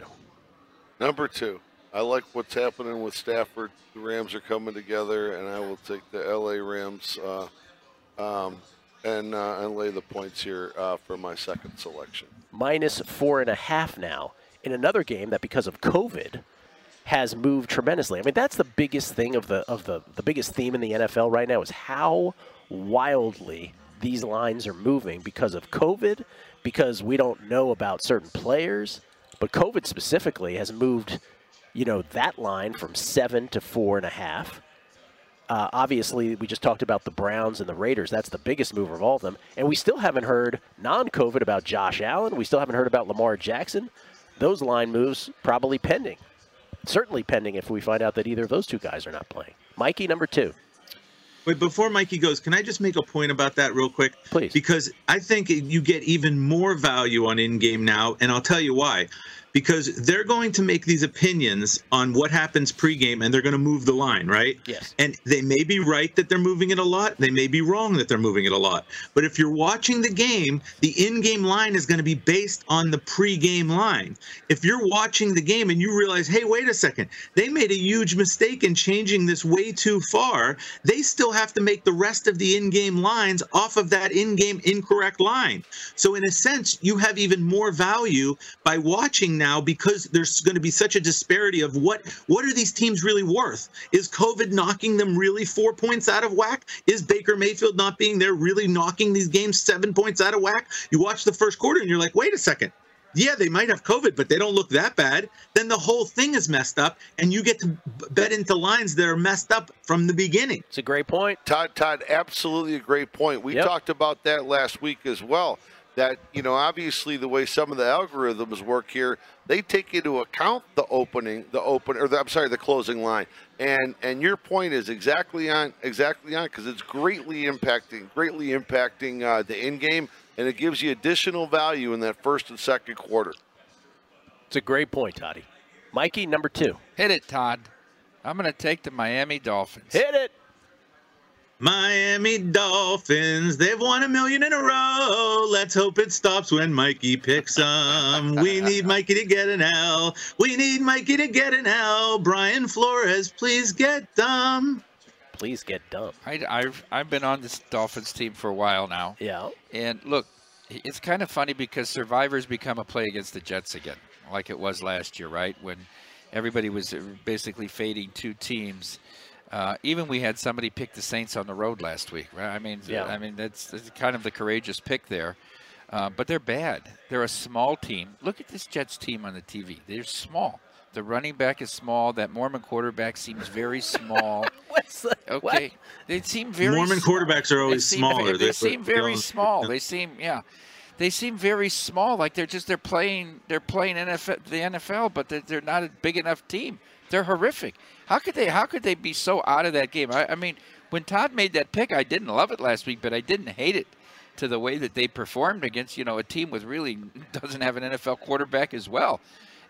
Number two, I like what's happening with Stafford. The Rams are coming together, and I will take the L A Rams uh, um, and uh, and lay the points here uh, for my second selection. Minus four and a half now in another game that because of COVID has moved tremendously. I mean, that's the biggest thing of the of the the biggest theme in the N F L right now is how wildly these lines are moving because of COVID, because we don't know about certain players, but COVID specifically has moved, you know, that line from seven to four and a half. Uh, obviously, we just talked about the Browns and the Raiders. That's the biggest mover of all of them. And we still haven't heard non-COVID about Josh Allen. We still haven't heard about Lamar Jackson. Those line moves probably pending. Certainly pending if we find out that either of those two guys are not playing. Mikey, number two. Wait, before Mikey goes, can I just make a point about that real quick? Please. Because I think you get even more value on in-game now, and I'll tell you why. Because they're going to make these opinions on what happens pregame, and they're going to move the line, right? Yes. And they may be right that they're moving it a lot. They may be wrong that they're moving it a lot. But if you're watching the game, the in-game line is going to be based on the pregame line. If you're watching the game and you realize, hey, wait a second, they made a huge mistake in changing this way too far, they still have to make the rest of the in-game lines off of that in-game incorrect line. So in a sense, you have even more value by watching now because there's going to be such a disparity of what what are these teams really worth? Is COVID knocking them really four points out of whack? Is Baker Mayfield not being there really knocking these games seven points out of whack? You watch the first quarter and you're like, wait a second. Yeah, they might have COVID, but they don't look that bad. Then the whole thing is messed up, and you get to bet into lines that are messed up from the beginning. It's a great point. Todd, Todd, absolutely a great point. We Yep. talked about that last week as well. That, you know, obviously the way some of the algorithms work here, they take into account the opening, the open, or the, I'm sorry, the closing line. And and your point is exactly on, exactly on, because it's greatly impacting, greatly impacting uh, the in game, and it gives you additional value in that first and second quarter. It's a great point, Toddy. Mikey, number two. Hit it, Todd. I'm going to take the Miami Dolphins. Hit it. Miami Dolphins, they've won a million in a row. Let's hope it stops when Mikey picks them. We need Mikey to get an L. We need Mikey to get an L. Brian Flores, please get dumb. Please get dumb. I, I've, I've been on this Dolphins team for a while now. Yeah. And look, it's kind of funny because Survivor's become a play against the Jets again, like it was last year, right? When everybody was basically fading two teams. Uh, even we had somebody pick the Saints on the road last week, right? I mean, yeah. I mean that's, that's kind of the courageous pick there. Uh, but they're bad. They're a small team. Look at this Jets team on the T V. They're small. The running back is small. That Mormon quarterback seems very small. What's the, okay, what? They seem very. Mormon small. quarterbacks are always they seem, smaller. They, they They're, seem very small. They seem yeah. They seem very small. Like they're just they're playing they're playing N F L, the N F L, but they're, they're not a big enough team. They're horrific. How could they? How could they be so out of that game? I, I mean, when Todd made that pick, I didn't love it last week, but I didn't hate it to the way that they performed against you know a team with really doesn't have an N F L quarterback as well.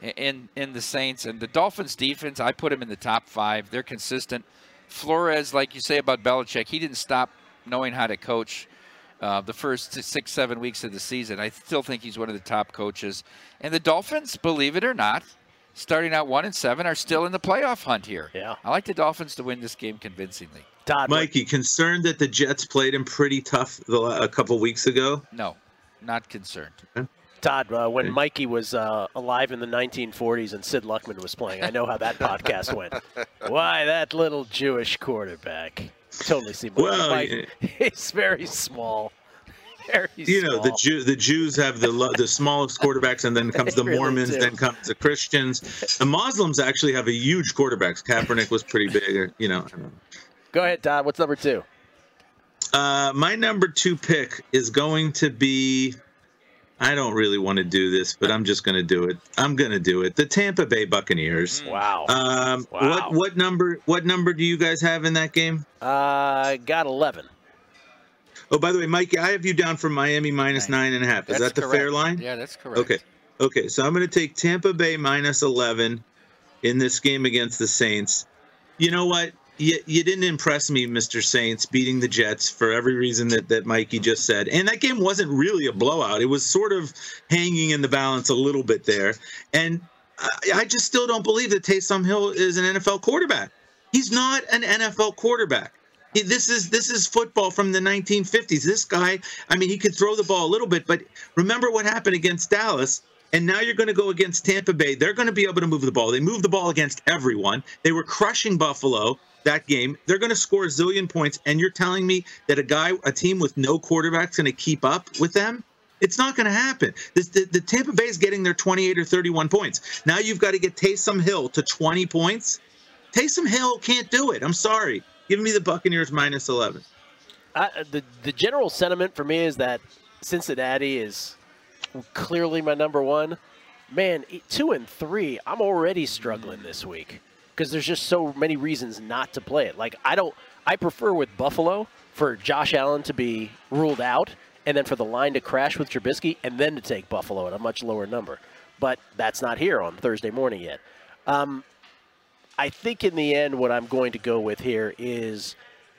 In in the Saints and the Dolphins defense, I put them in the top five. They're consistent. Flores, like you say about Belichick, he didn't stop knowing how to coach uh, the first six, seven weeks of the season. I still think he's one of the top coaches. And the Dolphins, believe it or not, starting out one and seven, are still in the playoff hunt here. Yeah, I like the Dolphins to win this game convincingly. Todd, Mikey, concerned that the Jets played him pretty tough the, a couple weeks ago? No, not concerned. Okay. Todd, uh, when Mikey was uh, alive in the nineteen forties and Sid Luckman was playing, I know how that podcast went. Why, that little Jewish quarterback. Totally see Mikey. Well, Mikey, he's very small. Very you know, small. the Jew, the Jews have the lo- the smallest quarterbacks, and then comes the really Mormons, do. then comes the Christians. The Muslims actually have a huge quarterbacks. Kaepernick was pretty big, you know. Go ahead, Todd. What's number two? Uh, my number two pick is going to be, I don't really want to do this, but I'm just going to do it. I'm going to do it. The Tampa Bay Buccaneers. Wow. Um, wow. What what number what number do you guys have in that game? I uh, got eleven. Oh, by the way, Mikey, I have you down for Miami minus nine and a half. Is That's that the correct. fair line? Yeah, that's correct. Okay. Okay, so I'm going to take Tampa Bay minus eleven in this game against the Saints. You know what? You, you didn't impress me, Mister Saints, beating the Jets for every reason that, that Mikey just said. And that game wasn't really a blowout. It was sort of hanging in the balance a little bit there. And I, I just still don't believe that Taysom Hill is an N F L quarterback. He's not an N F L quarterback. He, this is this is football from the nineteen fifties. This guy, I mean, he could throw the ball a little bit, but remember what happened against Dallas. And now you're going to go against Tampa Bay. They're going to be able to move the ball. They moved the ball against everyone. They were crushing Buffalo that game. They're going to score a zillion points. And you're telling me that a guy, a team with no quarterback's going to keep up with them? It's not going to happen. This, the, the Tampa Bay is getting their twenty-eight or thirty-one points. Now you've got to get Taysom Hill to twenty points. Taysom Hill can't do it. I'm sorry. Give me the Buccaneers minus eleven. Uh, the the general sentiment for me is that Cincinnati is clearly my number one. Man, two and three, I'm already struggling this week because there's just so many reasons not to play it. Like I don't, I prefer with Buffalo for Josh Allen to be ruled out, and then for the line to crash with Trubisky, and then to take Buffalo at a much lower number. But that's not here on Thursday morning yet. Um, I think in the end, what I'm going to go with here is,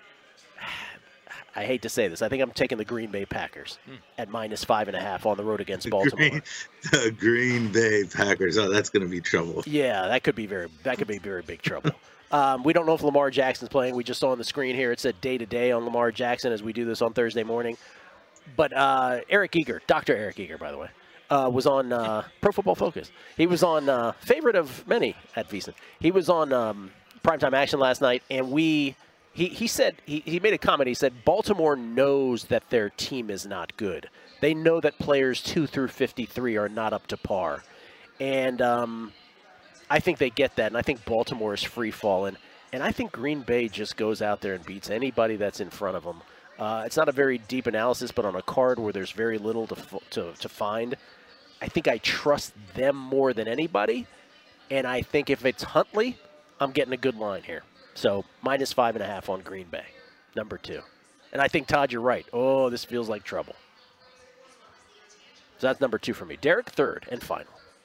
I hate to say this, I think I'm taking the Green Bay Packers hmm. at minus five and a half on the road against the Baltimore. Green, the Green Bay Packers. Oh, that's going to be trouble. Yeah, that could be very that could be very big trouble. um, we don't know if Lamar Jackson's playing. We just saw on the screen here it said day to day on Lamar Jackson as we do this on Thursday morning. But uh, Eric Eager, Doctor Eric Eager, by the way. Uh, was on uh, Pro Football Focus. He was on uh, favorite of many at VEASAN. He was on um, Primetime Action last night, and we he he said he, he made a comment. He said Baltimore knows that their team is not good. They know that players two through fifty-three are not up to par, and um, I think they get that. And I think Baltimore is free falling, and I think Green Bay just goes out there and beats anybody that's in front of them. Uh, it's not a very deep analysis, but on a card where there's very little to to, to find. I think I trust them more than anybody, and I think if it's Huntley, I'm getting a good line here. So minus five and a half on Green Bay, number two. And I think, Todd, you're right. Oh, this feels like trouble. So that's number two for me. Derek, third and final.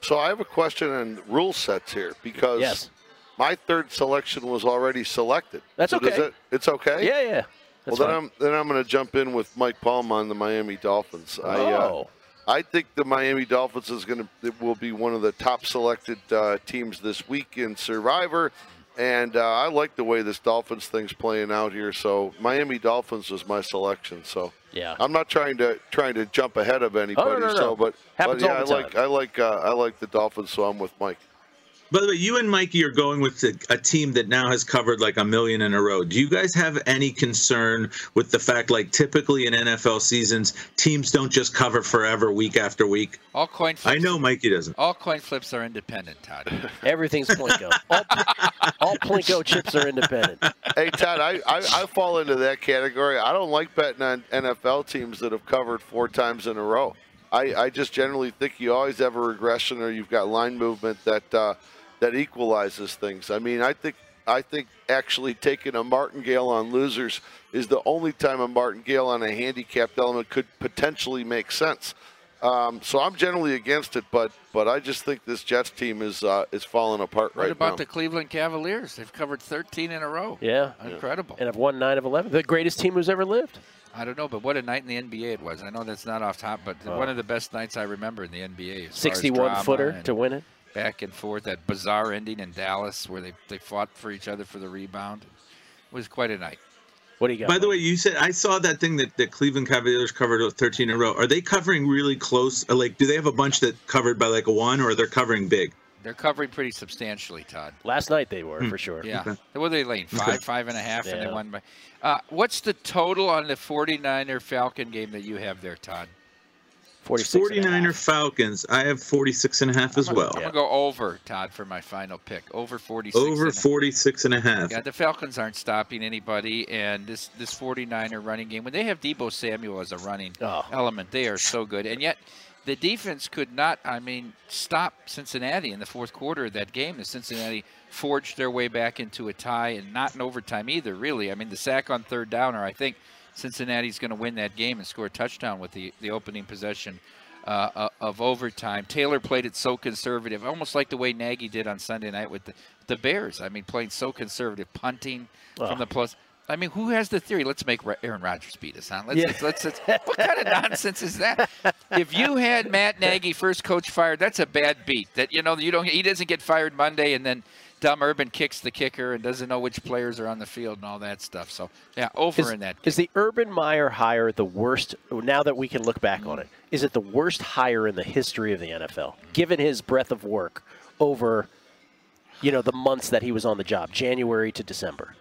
So I have a question on rule sets here because Yes. my third selection was already selected. That's so does okay. It, it's okay? Yeah, yeah. That's well, then fine. I'm then I'm going to jump in with Mike Palma on the Miami Dolphins. I, uh, Oh. I think the Miami Dolphins is going to will be one of the top selected uh, teams this week in Survivor, and uh, I like the way this Dolphins thing's playing out here. So Miami Dolphins was my selection. So Yeah. I'm not trying to trying to jump ahead of anybody. Oh, no, no, no. So, but, Happens but yeah, all the I like I like uh, I like the Dolphins. So I'm with Mike. By the way, you and Mikey are going with a, a team that now has covered like a million in a row. Do you guys have any concern with the fact, like typically in N F L seasons, teams don't just cover forever week after week? All coin flips. I know Mikey doesn't. All coin flips are independent, Todd. Everything's Plinko. all, all Plinko chips are independent. Hey, Todd, I, I, I fall into that category. I don't like betting on N F L teams that have covered four times in a row. I, I just generally think you always have a regression or you've got line movement that uh, that equalizes things. I mean, I think I think actually taking a martingale on losers is the only time a martingale on a handicapped element could potentially make sense. Um, so I'm generally against it, but but I just think this Jets team is uh, is falling apart What right about now. the Cleveland Cavaliers? They've covered thirteen in a row. Yeah. Incredible. And have won nine of eleven. The greatest team who's ever lived. I don't know, but what a night in the N B A it was. I know that's not off top, but Oh. one of the best nights I remember in the N B A. sixty-one footer to win it. Back and forth, that bizarre ending in Dallas where they, they fought for each other for the rebound. It was quite a night. What do you got? By the way, you said I saw that thing that the Cleveland Cavaliers covered thirteen in a row. Are they covering really close? Like, do they have a bunch that covered by like a one, or they're covering big? They're covering pretty substantially, Todd. Last night they were, Hmm. for sure. Yeah. Okay. What were they laying? Five, Okay. five and a half, and Yeah. they won by. Uh, what's the total on the forty-niner Falcon game that you have there, Todd? forty-six and a forty-niner half. Falcons. I have forty-six and a half as I'm well. going to go over, Todd, for my final pick. Over forty-six. Over and a- forty-six and a half. Yeah, the Falcons aren't stopping anybody, and this this forty-niner running game, when they have Deebo Samuel as a running Oh. element, they are so good. And yet the defense could not, I mean, stop Cincinnati in the fourth quarter of that game. The Cincinnati forged their way back into a tie, and not in overtime either, really. I mean, the sack on third down, or I think Cincinnati's going to win that game and score a touchdown with the, the opening possession uh, uh, of overtime. Taylor played it so conservative, almost like the way Nagy did on Sunday night with the, the Bears. I mean, playing so conservative, punting Oh. from the plus. I mean, who has the theory? Let's make Ra- Aaron Rodgers beat us, huh? Let's, Yeah. let's, let's, let's, what kind of nonsense is that? If you had Matt Nagy, first coach fired, that's a bad beat. That you know, you don't. He doesn't get fired Monday, and then Dom Urban kicks the kicker and doesn't know which players are on the field and all that stuff. So yeah, over Is, in that. is the Urban Meyer hire the worst, now that we can look back on it, is it the worst hire in the history of the N F L, given his breadth of work over, you know, the months that he was on the job, January to December?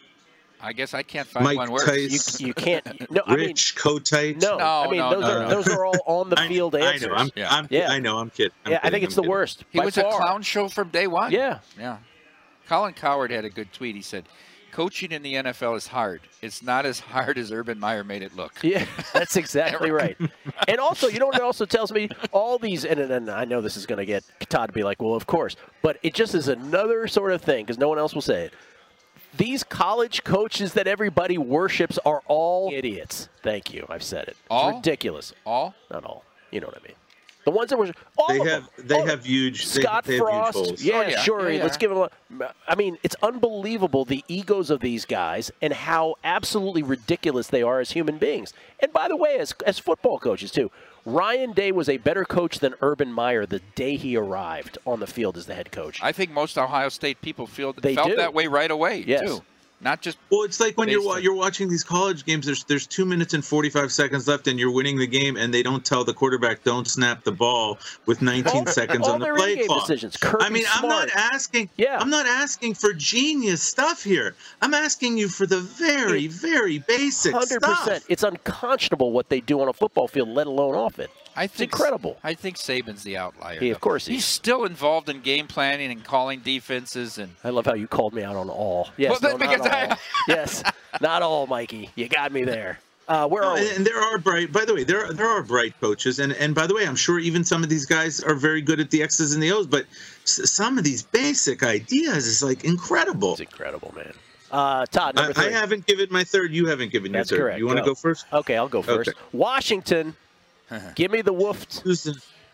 I guess I can't find Mike one word. Tice, You, you can't. No, I mean, Rich Kotite. no, No, I mean, no, those, no, are, no. those are all on the I, field I answers. know. I'm, Yeah. I'm, Yeah. I know. I'm kidding. I'm yeah, I kidding, think it's I'm the kidding. worst. He by was far. a clown show from day one. Yeah. Yeah. Colin Coward had a good tweet. He said, coaching in the N F L is hard. It's not as hard as Urban Meyer made it look. Yeah, that's exactly right. And also, you know what it also tells me? All these, and, and I know this is going to get Todd to be like, well, of course. But it just is another sort of thing, because no one else will say it. These college coaches that everybody worships are all idiots. Thank you. I've said it. It's All? ridiculous. All? Not all. You know what I mean. The ones that were all They of have them. they All of have huge they- Scott they have huge Frost. holes. Yeah, Oh, yeah. sure. Yeah, Let's yeah. give him a. I mean, it's unbelievable the egos of these guys and how absolutely ridiculous they are as human beings. And by the way, as as football coaches too. Ryan Day was a better coach than Urban Meyer the day he arrived on the field as the head coach. I think most Ohio State people feel They felt do. that way right away, Yes. too. Not just Well, it's like when you're Based wa- on- you're watching these college games. There's there's two minutes and forty-five seconds left, and you're winning the game, and they don't tell the quarterback don't snap the ball with nineteen All- seconds all on the their play in-game clock. decisions. Kirby I mean, I'm not Smart. asking. Yeah. I'm not asking for genius stuff here. I'm asking you for the very, very basic one hundred percent. stuff. It's unconscionable what they do on a football field, let alone off it. I It's think incredible. I think Saban's the outlier. He, of though. course he He's is. still involved in game planning and calling defenses and I love how you called me out on all. Yes, Well, no, that- not because I- all. Yes, not all, Mikey. You got me there. Uh, where are And, we? and there are bright. By the way, there are, there are bright coaches, and and by the way, I'm sure even some of these guys are very good at the X's and the O's. But s- some of these basic ideas is like incredible. It's incredible, man. Uh, Todd, I, number I three. haven't given my third. You haven't given That's your third. correct. You want to Go. go first? Okay, I'll go first. Okay. Washington, give me the woofed. Who's the-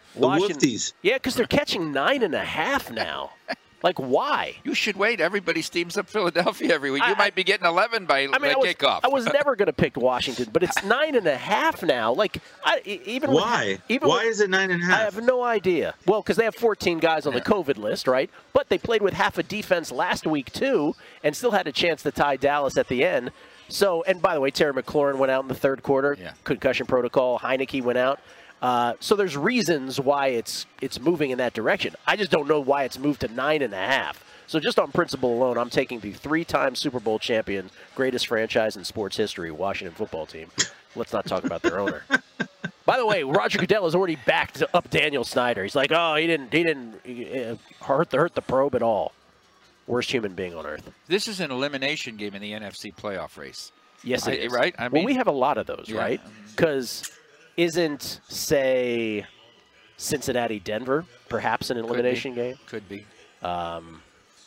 The Washington, Wolfties. Yeah, because they're catching nine and a half now. Like, why? You should wait. Everybody steams up Philadelphia every week. You I, might be getting eleven by I mean, the I was, kickoff. I was never going to pick Washington, but it's nine and a half now. Like, I, even why? With, even why with, is it nine and a half? I have no idea. Well, because they have fourteen guys on the COVID list, right? But they played with half a defense last week too, and still had a chance to tie Dallas at the end. So, and by the way, Terry McLaurin went out in the third quarter, yeah. concussion protocol. Heineke went out. Uh, so there's reasons why it's it's moving in that direction. I just don't know why it's moved to nine and a half. So just on principle alone, I'm taking the three-time Super Bowl champion, greatest franchise in sports history, Washington football team. Let's not talk about their owner. By the way, Roger Goodell has already backed up Daniel Snyder. He's like, oh, he didn't he didn't uh, hurt the hurt the probe at all. Worst human being on earth. This is an elimination game in the N F C playoff race. Yes, it I, is. Right? I mean, well, we have a lot of those, yeah. right? Because isn't, say, Cincinnati-Denver perhaps an elimination Could game? Could be. Um,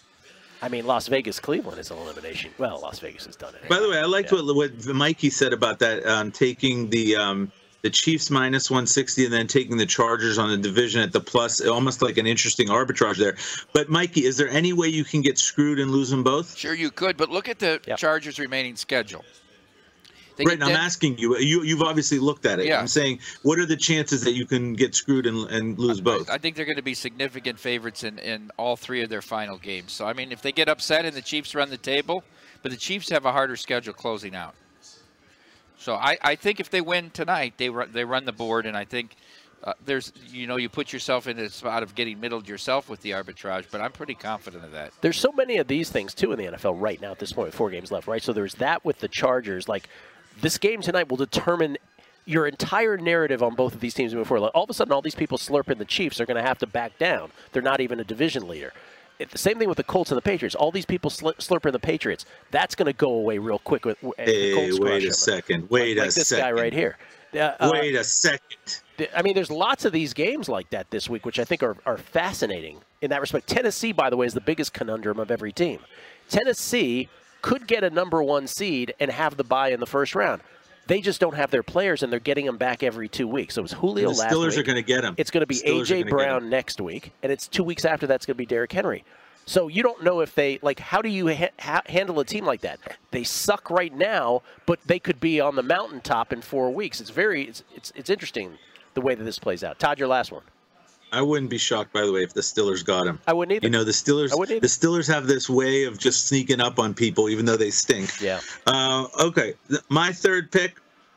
I mean, Las Vegas-Cleveland is an elimination. Well, Las Vegas has done it. By the way, I liked yeah. what what Mikey said about that, um, taking the um, the Chiefs minus one sixty and then taking the Chargers on the division at the plus, almost like an interesting arbitrage there. But, Mikey, is there any way you can get screwed and lose them both? Sure you could, but look at the yep. Chargers' remaining schedule. They right, and I'm asking you, you, you've obviously looked at it. Yeah. I'm saying, what are the chances that you can get screwed and, and lose both? I, I think they're going to be significant favorites in, in all three of their final games. So, I mean, if they get upset and the Chiefs run the table, but the Chiefs have a harder schedule closing out. So I, I think if they win tonight, they run, they run the board, and I think uh, there's, you know, you put yourself in the spot of getting middled yourself with the arbitrage, but I'm pretty confident of that. There's so many of these things, too, in the N F L right now at this point, four games left, right? So there's that with the Chargers. Like, this game tonight will determine your entire narrative on both of these teams moving forward. Like, all of a sudden, all these people slurping the Chiefs are going to have to back down. They're not even a division leader. It, the same thing with the Colts and the Patriots. All these people sl- slurping the Patriots. That's going to go away real quick. With, with hey, the Colts wait a second. Wait like, a like this second. guy right here. Uh, wait a second. I mean, there's lots of these games like that this week, which I think are, are fascinating in that respect. Tennessee, by the way, is the biggest conundrum of every team. Tennessee could get a number one seed and have the bye in the first round. They just don't have their players, and they're getting them back every two weeks. So it was Julio and the last Steelers week. are going to get him. It's going to be A J Brown next week, and it's two weeks after that's going to be Derrick Henry. So you don't know if they, like, how do you ha- ha- handle a team like that? They suck right now, but they could be on the mountaintop in four weeks. It's very, it's it's, it's interesting the way that this plays out. Todd, your last one. I wouldn't be shocked, by the way, if the Steelers got him. I wouldn't either. You know, the Steelers. I wouldn't either. The Steelers have this way of just sneaking up on people, even though they stink. Yeah. Uh, okay, my third pick.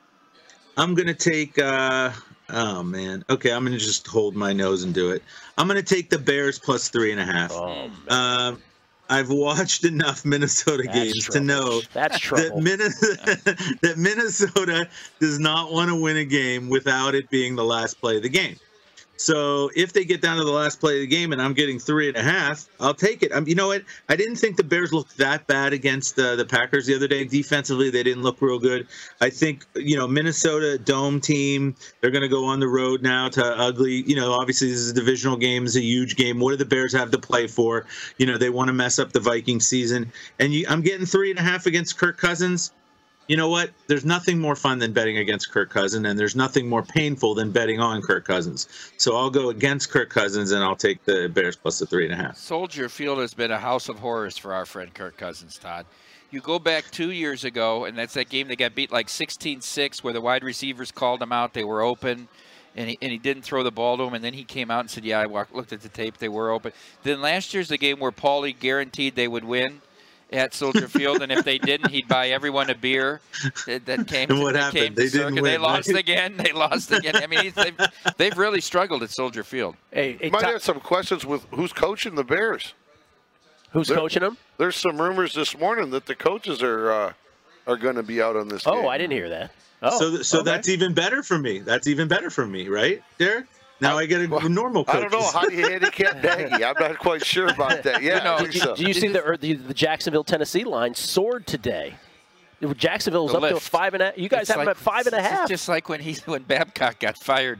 I'm gonna take. Uh, oh man. Okay, I'm gonna just hold my nose and do it. I'm gonna take the Bears plus three and a half. Oh, um, I've watched enough Minnesota That's games trouble. to know That's trouble. that Minnesota, that Minnesota does not want to win a game without it being the last play of the game. So if they get down to the last play of the game and I'm getting three and a half, I'll take it. Um, you know what? I didn't think the Bears looked that bad against uh, the Packers the other day. Defensively, they didn't look real good. I think, you know, Minnesota dome team, they're going to go on the road now to ugly. You know, obviously this is a divisional game. It's a huge game. What do the Bears have to play for? You know, they want to mess up the Viking season. And you, I'm getting three and a half against Kirk Cousins. You know what? There's nothing more fun than betting against Kirk Cousins, and there's nothing more painful than betting on Kirk Cousins. So I'll go against Kirk Cousins, and I'll take the Bears plus the three and a half. Soldier Field has been a house of horrors for our friend Kirk Cousins, Todd. You go back two years ago, and that's that game they got beat like sixteen six, where the wide receivers called him out. They were open, and he, and he didn't throw the ball to him. And then he came out and said, yeah, I walked, looked at the tape. They were open. Then last year's the game where Paulie guaranteed they would win at Soldier Field, and if they didn't, he'd buy everyone a beer that, that came. And what that happened? Came They to didn't Circuit. win, They lost right? again. They lost again. I mean, they've, they've really struggled at Soldier Field. Hey, hey, Might Todd, have some questions with who's coaching the Bears. who's There- coaching them? There's some rumors this morning that the coaches are uh, are going to be out on this game. Oh, I didn't hear that. Oh, so so okay. that's even better for me. That's even better for me, right, Derek? Now I, I get a well, normal coach. I don't know. How do you handicap Nagy? I'm not quite sure about that. Yeah, You know, I think Did you, so. did you see the, or the the Jacksonville Tennessee line soared today? Jacksonville is The up to a lift. five and a. You guys It's have them like- at five and a it's half. just like when he when Babcock got fired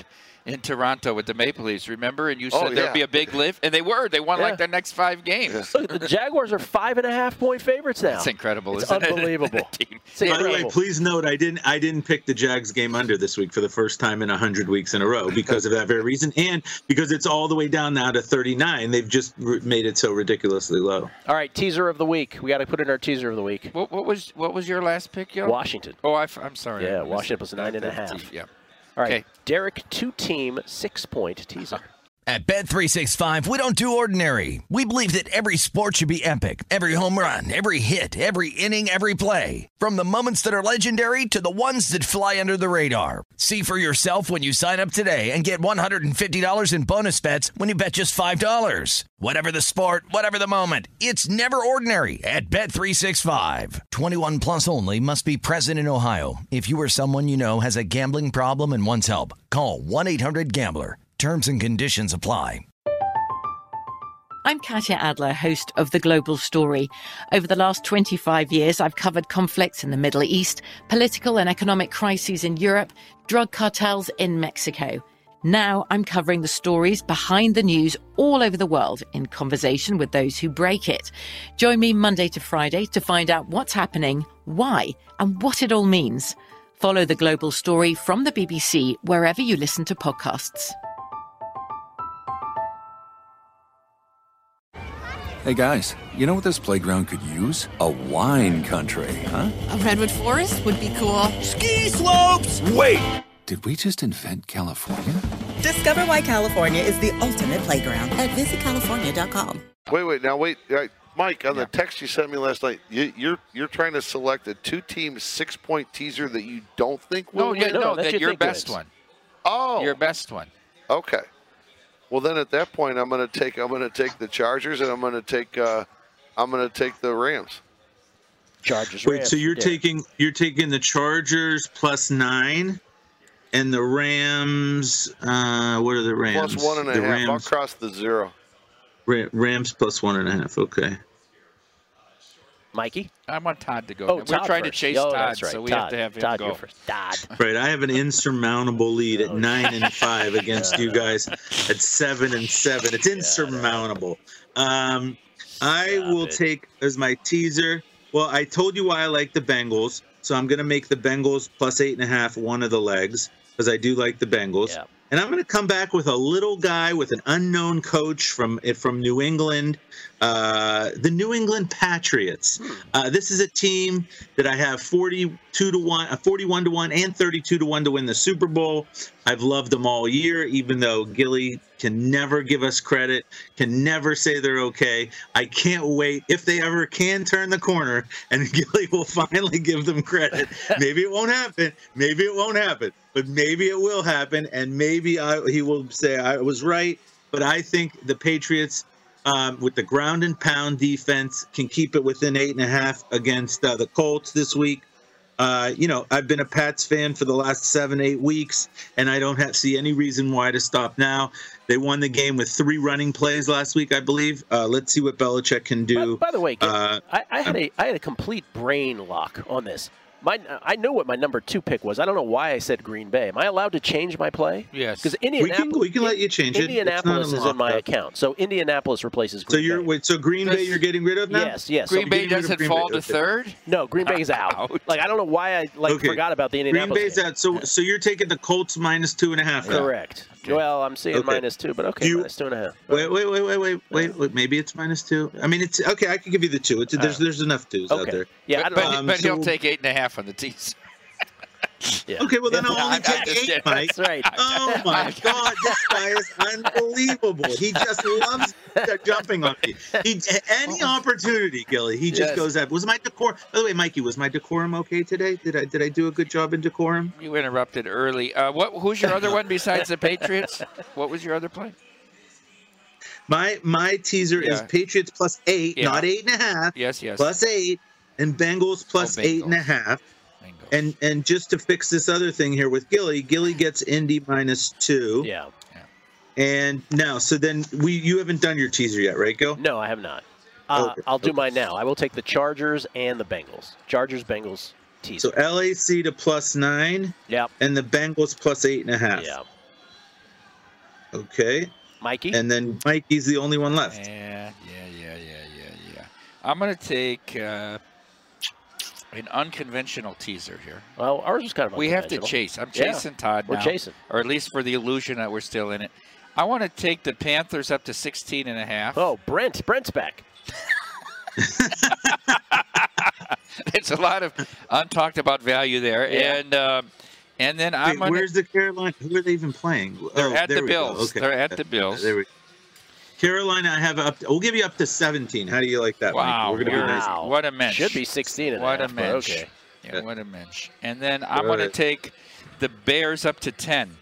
in Toronto with the Maple Leafs, remember? And you Oh, said there'd yeah. be a big lift, and they were. They won Yeah. like their next five games. Look, the Jaguars are five and a half point favorites now. That's incredible, It's isn't it? unbelievable. It's By the way, incredible. please note I didn't I didn't pick the Jags game under this week for the first time in one hundred weeks in a row because of that very reason, and because it's all the way down now to thirty-nine. They've just r- made it so ridiculously low. All right, teaser of the week. We got to put in our teaser of the week. What, what was what was your last pick, yo? Washington. Oh, I, am sorry. Yeah, I missed Washington it. was nine and a half. Yeah. All right, Okay. Derek, two-team, six-point teaser. At Bet three sixty-five, we don't do ordinary. We believe that every sport should be epic. Every home run, every hit, every inning, every play. From the moments that are legendary to the ones that fly under the radar. See for yourself when you sign up today and get one hundred fifty dollars in bonus bets when you bet just five dollars. Whatever the sport, whatever the moment, it's never ordinary at Bet three sixty-five. twenty-one plus only. Must be present in Ohio. If you or someone you know has a gambling problem and wants help, call one eight hundred gambler. Terms and conditions apply. I'm Katya Adler, host of The Global Story. Over the last twenty-five years, I've covered conflicts in the Middle East, political and economic crises in Europe, drug cartels in Mexico. Now I'm covering the stories behind the news all over the world in conversation with those who break it. Join me Monday to Friday to find out what's happening, why, and what it all means. Follow The Global Story from the B B C wherever you listen to podcasts. Hey guys, you know what this playground could use? A wine country, huh? A redwood forest would be cool. Ski slopes! Wait! Did we just invent California? Discover why California is the ultimate playground at visit california dot com. Wait, wait, now wait, uh, Mike. On the text you sent me last night, you, you're you're trying to select a two-team six-point teaser that you don't think will No, yeah, win? no, that your best one. Oh, Your best one. okay. Well, then at that point, I'm going to take I'm going to take the Chargers and I'm going to take uh, I'm going to take the Rams. Chargers. Wait, Rams, so you're yeah. taking you're taking the Chargers plus nine, and the Rams. Uh, what are the Rams? Plus one and a the half. Rams, I'll cross the zero. Ra- Rams plus one and a half. Okay. Mikey? I want Todd to go. Oh, We're Todd trying first. to chase Oh, Todd, that's right. so we Todd. have to have him Todd, go. you're first. Todd. Right, I have an insurmountable lead at nine and five against you guys at seven and seven. It's insurmountable. Um, I will it. take as my teaser. Well, I told you why I like the Bengals, so I'm going to make the Bengals plus eight and a half one of the legs because I do like the Bengals. Yeah. And I'm going to come back with a little guy with an unknown coach from from New England, uh, the New England Patriots. Uh, this is a team that I have forty-two to one, uh, forty-one to one, and thirty-two to one to win the Super Bowl. I've loved them all year, even though Gilly can never give us credit, can never say they're okay. I can't wait if they ever can turn the corner and Gilly will finally give them credit. Maybe it won't happen. Maybe it won't happen. But maybe it will happen, and maybe I, he will say I was right. But I think the Patriots, um, with the ground and pound defense, can keep it within eight and a half against uh, the Colts this week. Uh, you know, I've been a Pats fan for the last seven, eight weeks, and I don't have, see any reason why to stop now. They won the game with three running plays last week, I believe. Uh, let's see what Belichick can do. By, by the way, Gil, uh, I, I had a I had a complete brain lock on this. My, I know what my number two pick was. I don't know why I said Green Bay. Am I allowed to change my play? Yes. Because we Indianapolis, can, we can let you change it. It's not Indianapolis is in my unlocked. account, so Indianapolis replaces So Green you're Bay. wait. So Green Bay, you're getting rid of now? Yes, yes. Green so Bay getting rid of doesn't Green fall Bay, to okay. third? No, Green Bay is out. Out. Like I don't know why I like Okay. forgot about the Green Indianapolis. Bay's out. So so you're taking the Colts minus two and a half. now. Correct. Well, I'm seeing Okay. minus two, but okay, Do you- minus two and a half. Wait, wait, wait, wait, wait, wait, wait. Maybe it's minus two. I mean, it's okay. I can give you the two. It's, there's there's enough twos out Okay. there. Yeah, I but don't but, know. Um, but he'll so- take eight and a half on the tees. Yeah. Okay, well then Yeah, I'll I'm- only I'm take just eight, kidding. Mike. That's right. Oh my God, this guy is unbelievable. He just loves jumping on me. He, any opportunity, Gilly, he just Yes. goes at. Was my decorum? By the way, Mikey, was my decorum okay today? Did I did I do a good job in decorum? You interrupted early. Uh, what? Who's your other one besides the Patriots? What was your other play? My my teaser is Yeah. Patriots plus eight, Yeah. not eight and a half. Yes, yes. Plus eight, and Bengals plus Oh, eight and a Bengals. half. Bengals. And and just to fix this other thing here with Gilly, Gilly gets Indy minus two. Yeah. And now, so then we you haven't done your teaser yet, right, Gil? No, I have not. Uh, Okay, I'll do okay. mine now. I will take the Chargers and the Bengals. Chargers, Bengals, teaser. So L A C to plus nine, Yep. and the Bengals plus eight and a half. Yeah. Okay. Mikey? And then Mikey's the only one left. Yeah, yeah, yeah, yeah, yeah, yeah. I'm going to take uh, an unconventional teaser here. Well, ours was kind of We have to unconventional. chase. I'm Yeah, chasing Todd we're now. chasing. Or at least for the illusion that we're still in it. I want to take the Panthers up to sixteen and a half. Oh, Brent. Brent's back. It's a lot of untalked about value there. Yeah. And um, and then I'm Wait, going where's the Carolina? Who are they even playing? They're Oh, at there the we go. Bills. Okay. They're at the Bills. There we go. Carolina, I have up. To, we'll give you up to seventeen. How do you like that? Wow, Mikey? We're gonna be nice. Wow. What a mensch. Should be sixteen and What a a half, but mensch. okay. Yeah, what a mensch. And then I'm going to Right. take the Bears up to ten.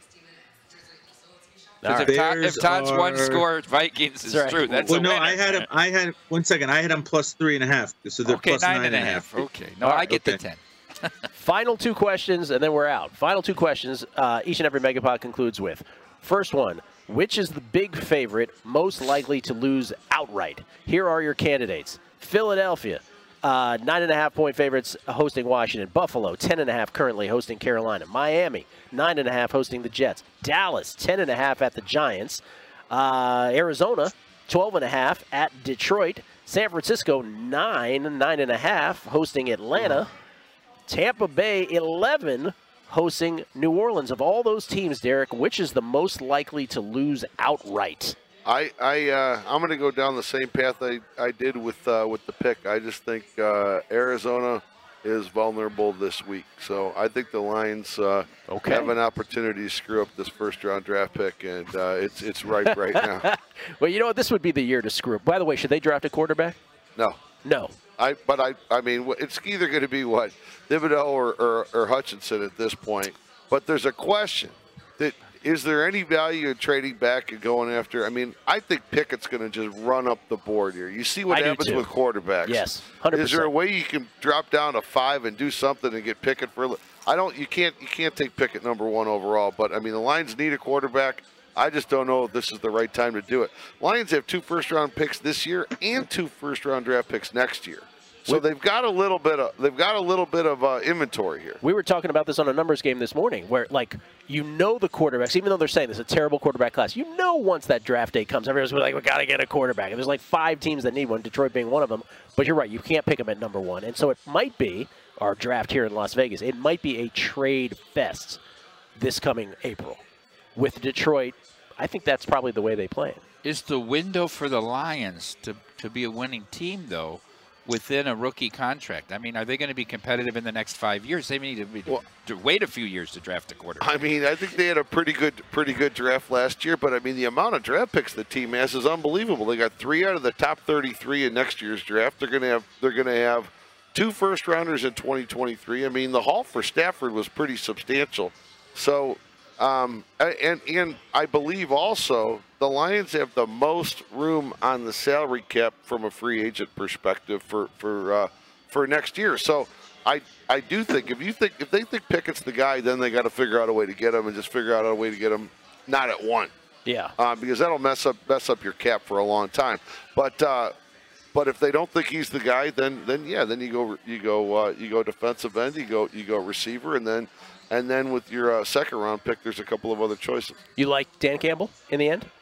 All Because right. if, Todd, Bears if Todd's one are- score Vikings is That's right. true, that's Well, a no, winner. I had him. I had one second. I had him plus three and a half. So they're Okay, plus nine and a half. Okay. No, All I right, get the okay. ten. Final two questions, and then we're out. Final two questions. Uh, each and every Megapod concludes with. First one, which is the big favorite most likely to lose outright? Here are your candidates. Philadelphia, uh, nine and a half point favorites hosting Washington. Buffalo, ten and a half currently hosting Carolina. Miami, nine and a half hosting the Jets. Dallas, ten and a half at the Giants. Uh, Arizona, twelve and a half at Detroit. San Francisco, nine, nine and a half hosting Atlanta. Tampa Bay, eleven, hosting New Orleans. Of all those teams, Derek, which is the most likely to lose outright? I, I, uh, I'm going to go down the same path I, I did with uh, with the pick. I just think uh, Arizona is vulnerable this week. So I think the Lions uh, Okay. have an opportunity to screw up this first-round draft pick, and uh, it's it's ripe right now. Well, you know what? This would be the year to screw up. By the way, should they draft a quarterback? No. No. I, but I, I mean, it's either going to be what Thibodeau or, or, or Hutchinson at this point. But there's a question: that is there any value in trading back and going after? I mean, I think Pickett's going to just run up the board here. You see what I do happens too. with quarterbacks. Yes, one hundred percent. Is there a way you can drop down to five and do something and get Pickett for? a li- I don't. You can't. You can't take Pickett number one overall. But I mean, the Lions need a quarterback. I just don't know if this is the right time to do it. Lions have two first-round picks this year and two first-round draft picks next year. So they've got a little bit of they've got a little bit of uh, inventory here. We were talking about this on a numbers game this morning where, like, you know the quarterbacks, even though they're saying this is a terrible quarterback class, you know once that draft day comes, everyone's like, we got to get a quarterback. And there's like five teams that need one, Detroit being one of them. But you're right, you can't pick them at number one. And so it might be, our draft here in Las Vegas, it might be a trade fest this coming April. With Detroit, I think that's probably the way they play it. Is the window for the Lions to, to be a winning team, though, within a rookie contract? I mean, are they going to be competitive in the next five years? They need to, be, Well, to wait a few years to draft a quarterback. I mean, I think they had a pretty good pretty good draft last year, but I mean, the amount of draft picks the team has is unbelievable. They got three out of the top thirty-three in next year's draft. They're going to have they're going to have two first rounders in twenty twenty-three. I mean, the haul for Stafford was pretty substantial. So, um, and and I believe also the Lions have the most room on the salary cap from a free agent perspective for for uh, for next year. So I I do think if you think if they think Pickett's the guy, then they got to figure out a way to get him and just figure out a way to get him not at one. Yeah. Uh, because that'll mess up mess up your cap for a long time. But uh, but if they don't think he's the guy, then then yeah, then you go you go uh, you go defensive end, you go you go receiver, and then and then with your uh, second round pick, there's a couple of other choices. You like Dan Campbell in the end?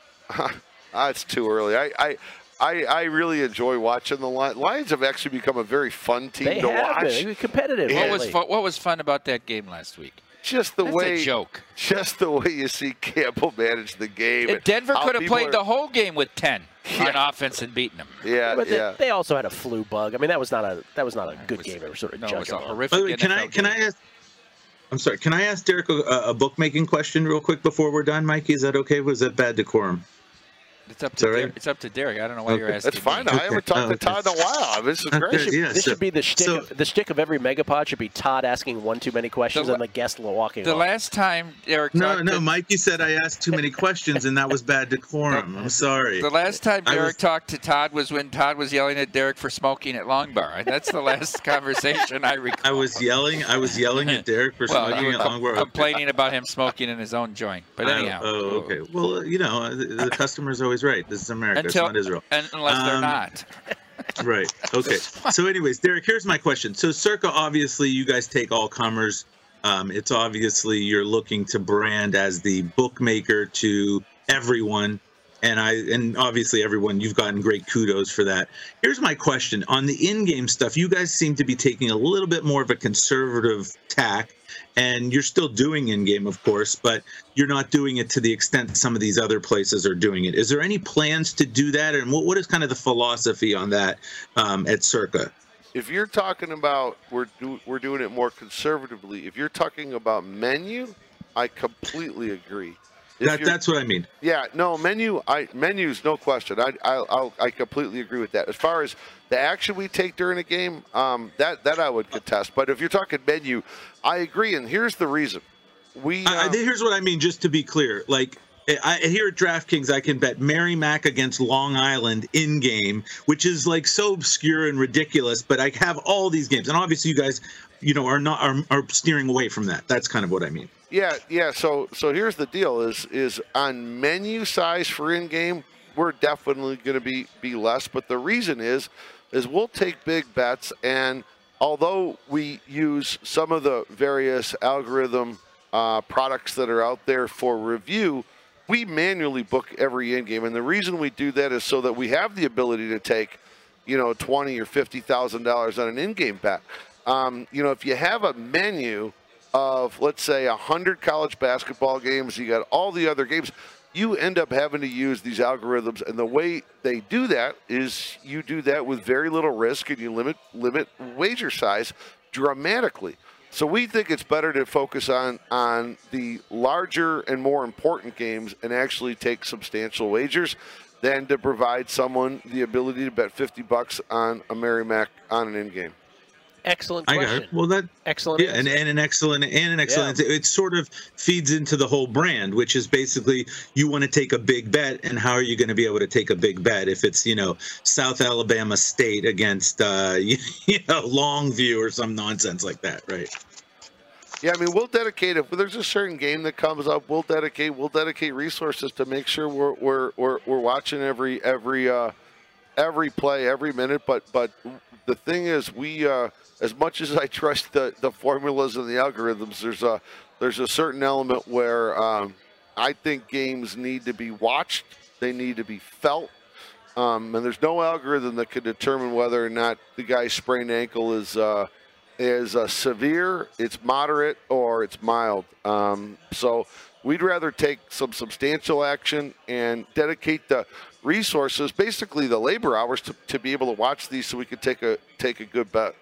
ah, it's too early. I, I, I, I really enjoy watching the Lions. Lions have actually become a very fun team They to have watch. been. They've been competitive. What lately. was fun, what was fun about that game last week? Just the That's way, a joke. Just the way you see Campbell manage the game. If and Denver how could have people played are- the whole game with ten Yeah. on offense and beaten them. Yeah, But they, yeah. they also had a flu bug. I mean, that was not a that was not a good game. They were sort of No, it was juggling a on. horrific By the way, can N F I L can game. I ask? I'm sorry. Can I ask Derek a, a bookmaking question real quick before we're done, Mikey? Is that okay? Was that bad decorum? It's up Is to that right? Derek. It's up to Derek. I don't know why you're Okay. asking. That's fine. me. I haven't talked Oh, to okay. Todd in a while. This is Okay. great. Yeah, This so- should be the shtick. so- of, the shtick of every Megapod should be Todd asking one too many questions The- and the guest walking The off. last time Derek No, talked no. to, Mikey said I asked too many questions, and that was bad decorum. I'm sorry. the last time I Derek was- talked to Todd was when Todd was yelling at Derek for smoking at Long Bar. That's the last conversation I recall. I was yelling. I was yelling at Derek for well, smoking you were at Longboard. com- complaining about him smoking in his own joint. But Oh, anyhow. Oh, okay. Well, uh, you know, the, the customer's always right. This is America. Until, it's not Israel. un- unless they're Um, not. Right. Okay. So, anyways, Derek, here's my question. So, Circa, obviously, you guys take all comers. Um, it's obviously you're looking to brand as the bookmaker to everyone. And I and obviously everyone, you've gotten great kudos for that. Here's my question. On the in-game stuff, you guys seem to be taking a little bit more of a conservative tack, and you're still doing in-game, of course, but you're not doing it to the extent some of these other places are doing it. Is there any plans to do that? And what, what is kind of the philosophy on that um, at Circa? If you're talking about we're do, we're doing it more conservatively, if you're talking about menu, I completely agree. That, that's what I mean. Yeah, no, menu, I menus, no question. I, I, I'll, I completely agree with that. As far as the action we take during a game, um, that that I would contest. But if you're talking menu, I agree, and here's the reason. We um, I, here's what I mean, just to be clear. Like I, here at DraftKings, I can bet Mary Mac against Long Island in game, which is like so obscure and ridiculous. But I have all these games, and obviously you guys, you know, are not are, are steering away from that. That's kind of what I mean. Yeah, yeah. So, so here's the deal: is is on menu size for in-game, we're definitely going to be be less. But the reason is, is we'll take big bets, and although we use some of the various algorithm uh, products that are out there for review, we manually book every in-game, and the reason we do that is so that we have the ability to take, you know, twenty or fifty thousand dollars on an in-game bet. Um, you know, if you have a menu of, let's say, one hundred college basketball games, you got all the other games, you end up having to use these algorithms. And the way they do that is you do that with very little risk, and you limit limit wager size dramatically. So we think it's better to focus on, on the larger and more important games and actually take substantial wagers than to provide someone the ability to bet fifty bucks on a Mary Mac on an in-game. Excellent I question. got it. Well, that excellent, yeah, and, and an excellent and an excellent. Yeah. It sort of feeds into the whole brand, which is basically you want to take a big bet, and how are you going to be able to take a big bet if it's you know South Alabama State against uh, you, you know Longview or some nonsense like that, right? Yeah, I mean we'll dedicate if there's a certain game that comes up, we'll dedicate we'll dedicate resources to make sure we're we're we're, we're watching every every uh, every play, every minute. But but the thing is, we. Uh, As much as I trust the, the formulas and the algorithms, there's a there's a certain element where um, I think games need to be watched, they need to be felt, um, and there's no algorithm that can determine whether or not the guy's sprained ankle is uh, is uh, severe, it's moderate, or it's mild. Um, so we'd rather take some substantial action and dedicate the resources, basically the labor hours, to, to be able to watch these, so we could take a take a good bet.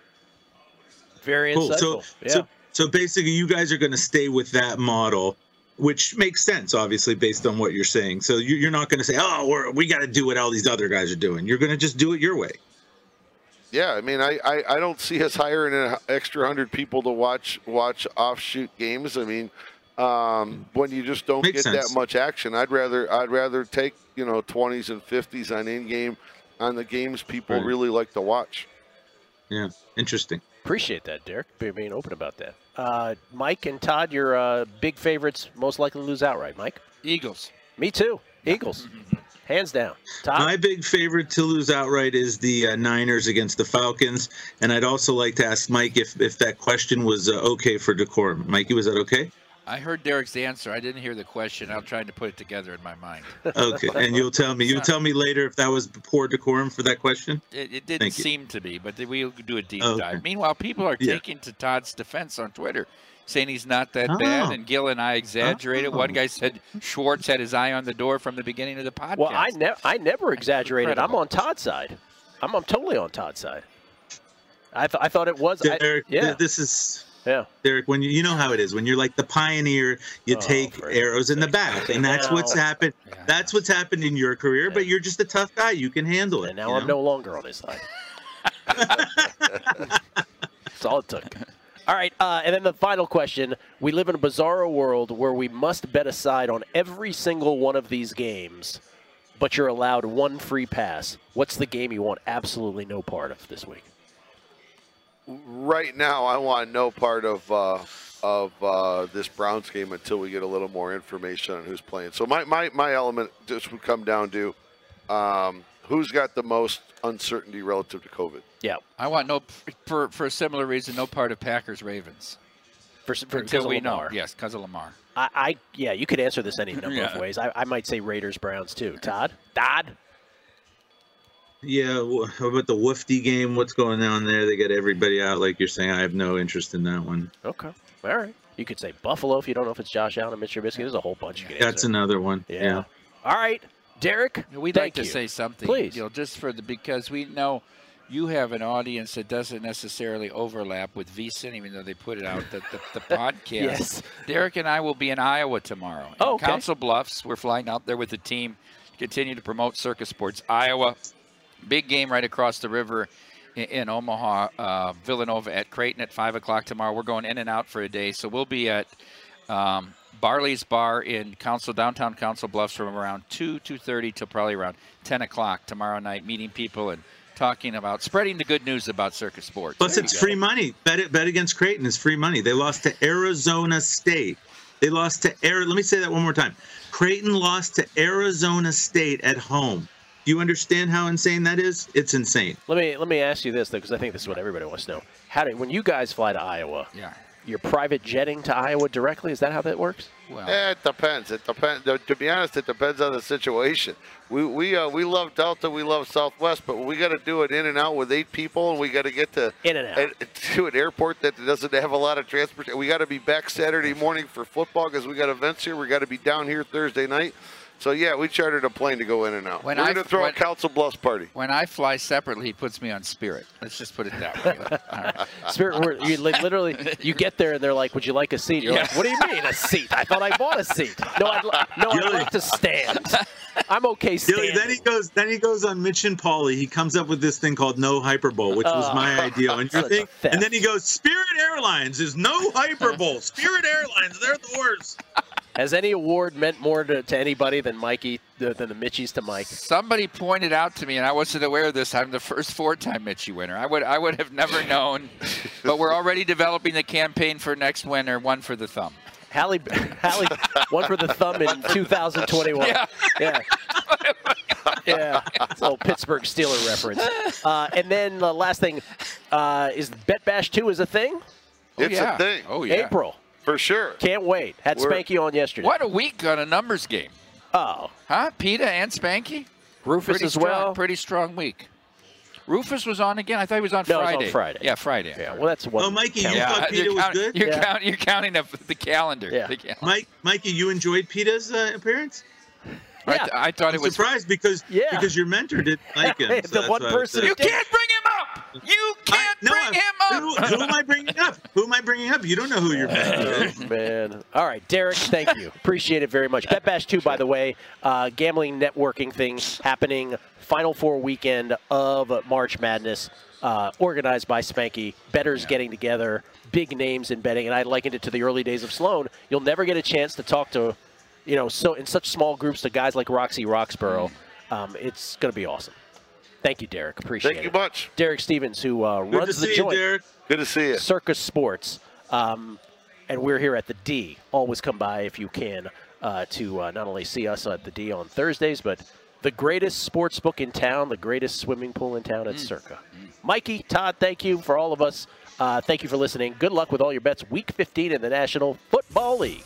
Very cool. insightful. So, yeah. so, so basically, you guys are going to stay with that model, which makes sense, obviously, based on what you're saying. So you, you're not going to say, "Oh, we're, we got to do what all these other guys are doing." You're going to just do it your way. Yeah, I mean, I, I, I don't see us hiring an extra hundred people to watch watch offshoot games. I mean, um, when you just don't makes get sense. that much action, I'd rather I'd rather take you know twenties and fifties on in game on the games people Right. really like to watch. Yeah, interesting. Appreciate that, Derek, for being open about that. Uh, Mike and Todd, your uh, big favorites, most likely to lose outright. Mike? Eagles. Me too. Eagles. Hands down. Todd? My big favorite to lose outright is the uh, Niners against the Falcons. And I'd also like to ask Mike if, if that question was uh, okay for decorum. Mikey, was that okay? I heard Derek's answer. I didn't hear the question. I'm trying to put it together in my mind. Okay, and you'll tell me. You'll tell me later if that was poor decorum for that question. It, it didn't Thank seem you. to be, but we'll do a deep Okay. dive. Meanwhile, people are Yeah. taking to Todd's defense on Twitter, saying he's not that Oh. bad, and Gil and I exaggerated. Oh. One guy said Schwartz had his eye on the door from the beginning of the podcast. Well, I, ne- I never exaggerated. Incredible. I'm on Todd's side. I'm, I'm totally on Todd's side. I, th- I thought it was. I, Derek, yeah. th- this is Yeah. Derek. When you you know how it is when you're like the pioneer, you Oh, take for arrows in the back, and that's what's Now- happened. Yeah. That's what's happened in your career. But you're just a tough guy. You can handle it. And now you I'm know? no longer on his side. That's all it took. All right, uh, and then the final question. We live in a bizarro world where we must bet a side on every single one of these games, but you're allowed one free pass. What's the game you want absolutely no part of this week? Right now, I want no part of uh, of uh, this Browns game until we get a little more information on who's playing. So my, my, my element just would come down to um, who's got the most uncertainty relative to COVID. Yeah. I want no, for for a similar reason, no part of Packers Ravens For, for until we Lamar. know. Yes, because of Lamar. I, I yeah, you could answer this any number Yeah. of ways. I, I might say Raiders Browns too. Todd, Todd. Yeah, wh- how about the Woofty game? What's going on there? They got everybody out, like you're saying. I have no interest in that one. Okay, all right. You could say Buffalo if you don't know if it's Josh Allen and Mitch Trubisky. There's a whole bunch you could That's answer. another one. Yeah. Yeah. All right, Derek. We'd thank like to you. say something, Please. You know, just for the because we know you have an audience that doesn't necessarily overlap with VSiN, even though they put it out the, the, the podcast. Yes. Derek and I will be in Iowa tomorrow. Oh, in okay. Council Bluffs. We're flying out there with the team to continue to promote Circus Sports Iowa. Big game right across the river in, in Omaha. Uh, Villanova at Creighton at five o'clock tomorrow. We're going in and out for a day, so we'll be at um, Barley's Bar in Council downtown Council Bluffs from around two, two thirty till probably around ten o'clock tomorrow night, meeting people and talking about spreading the good news about Circus Sports. Plus, There it's you go. free money. Bet it, bet against Creighton is free money. They lost to Arizona State. They lost to Air. Let me say that one more time. Creighton lost to Arizona State at home. Do you understand how insane that is? It's insane. Let me let me ask you this though, because I think this is what everybody wants to know. How do when you guys fly to Iowa? Yeah. You're private jetting to Iowa directly? Is that how that works? Well, Eh, it depends. It depends. To be honest, it depends on the situation. We we uh, we love Delta, we love Southwest, but we got to do it in and out with eight people, and we got to get to In and out. uh, to an airport that doesn't have a lot of transport. We got to be back Saturday morning for football because we got events here. We got to be down here Thursday night. So yeah, we chartered a plane to go in and out. When We're I- going to throw when- a Council Bluffs party. when I fly separately, he puts me on Spirit. Let's just put it that way. All right. Spirit, we're- you li- literally, you get there and they're like, "Would you like a seat?" You're like, Yeah. "What do you mean a seat? I thought I bought a seat." No, I'd, li- no, I'd like to stand. I'm okay Dilly, standing. then he goes. Then he goes on Mitch and Paulie. He comes up with this thing called no hyperbole, which was Oh, my idea. And you such a think, theft. and then he goes, Spirit Airlines is no hyperbole. Spirit Airlines, they're the worst. Has any award meant more to, to anybody than Mikey, than the Mitchies to Mike? Somebody pointed out to me, and I wasn't aware of this. I'm the first four-time Mitchie winner. I would I would have never known, but we're already developing the campaign for next winner. One for the thumb. Hallie, Hallie, one for the thumb in two thousand twenty-one. Yeah. Yeah. Yeah. It's a little Pittsburgh Steeler reference. Uh, and then the last thing uh, is Bet Bash two is a thing? It's yeah. a thing. Oh yeah. April. For sure. Can't wait. Had We're- Spanky on yesterday. What a week on a numbers game. Oh. Huh? PETA and Spanky? Rufus Pretty as strong, well? Pretty strong week. Rufus was on again. I thought he was on No, it was on Friday. Friday. Yeah, Friday. Yeah, well, that's one. Oh, Mikey, you count. Yeah, thought PETA you're, was count- good? you're, Yeah. count- you're counting up the calendar. Yeah. The calendar. Mike, Mikey, you enjoyed PETA's uh, appearance? I, Yeah. th- I thought I'm it was. surprised because Yeah. because your mentor didn't like him. The that's one why I person said- You can't bring him up. You can't No, bring I'm- him Who, up. who am I bringing up? Who am I bringing up? You don't know who your mentor is. Oh, man. All right, Derek, thank you. Appreciate it very much. Bet Bash two, by the way, uh, gambling networking thing happening Final Four weekend of March Madness, uh, organized by Spanky. Bettors Yeah. getting together, big names in betting, and I likened it to the early days of Sloan. You'll never get a chance to talk to, you know, so in such small groups to guys like Roxy Roxborough. Um, it's going to be awesome. Thank you, Derek. Appreciate Thank it. you much. Derek Stevens, who uh, Good to runs the see you, joint. Derek. Good to see you. Circus Sports. Um, and we're here at the D. Always come by if you can uh, to uh, not only see us at the D on Thursdays, but the greatest sports book in town, the greatest swimming pool in town at Circa. Mikey, Todd, thank you for all of us. Uh, thank you for listening. Good luck with all your bets. Week fifteen in the National Football League.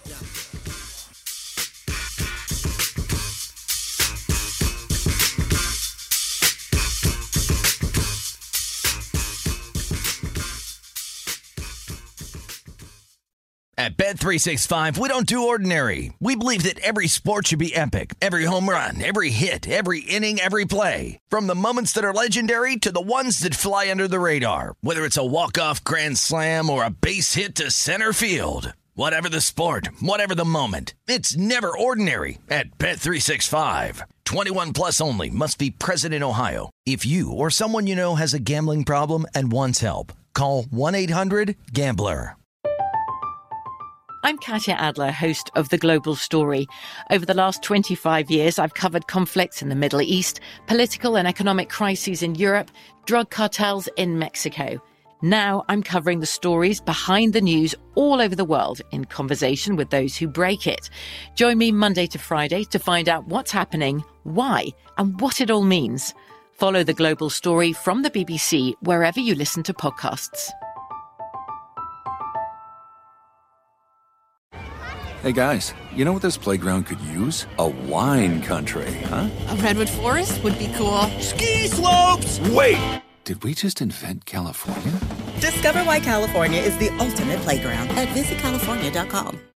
At Bet three sixty-five, we don't do ordinary. We believe that every sport should be epic. Every home run, every hit, every inning, every play. From the moments that are legendary to the ones that fly under the radar. Whether it's a walk-off grand slam or a base hit to center field. Whatever the sport, whatever the moment. It's never ordinary at Bet three sixty-five. twenty-one plus only. Must be present in Ohio. If you or someone you know has a gambling problem and wants help, call one eight hundred gambler. I'm Katya Adler, host of The Global Story. Over the last twenty-five years, I've covered conflicts in the Middle East, political and economic crises in Europe, drug cartels in Mexico. Now I'm covering the stories behind the news all over the world in conversation with those who break it. Join me Monday to Friday to find out what's happening, why, and what it all means. Follow The Global Story from the B B C wherever you listen to podcasts. Hey guys, you know what this playground could use? A wine country, huh? A redwood forest would be cool. Ski slopes! Wait! Did we just invent California? Discover why California is the ultimate playground at visit california dot com.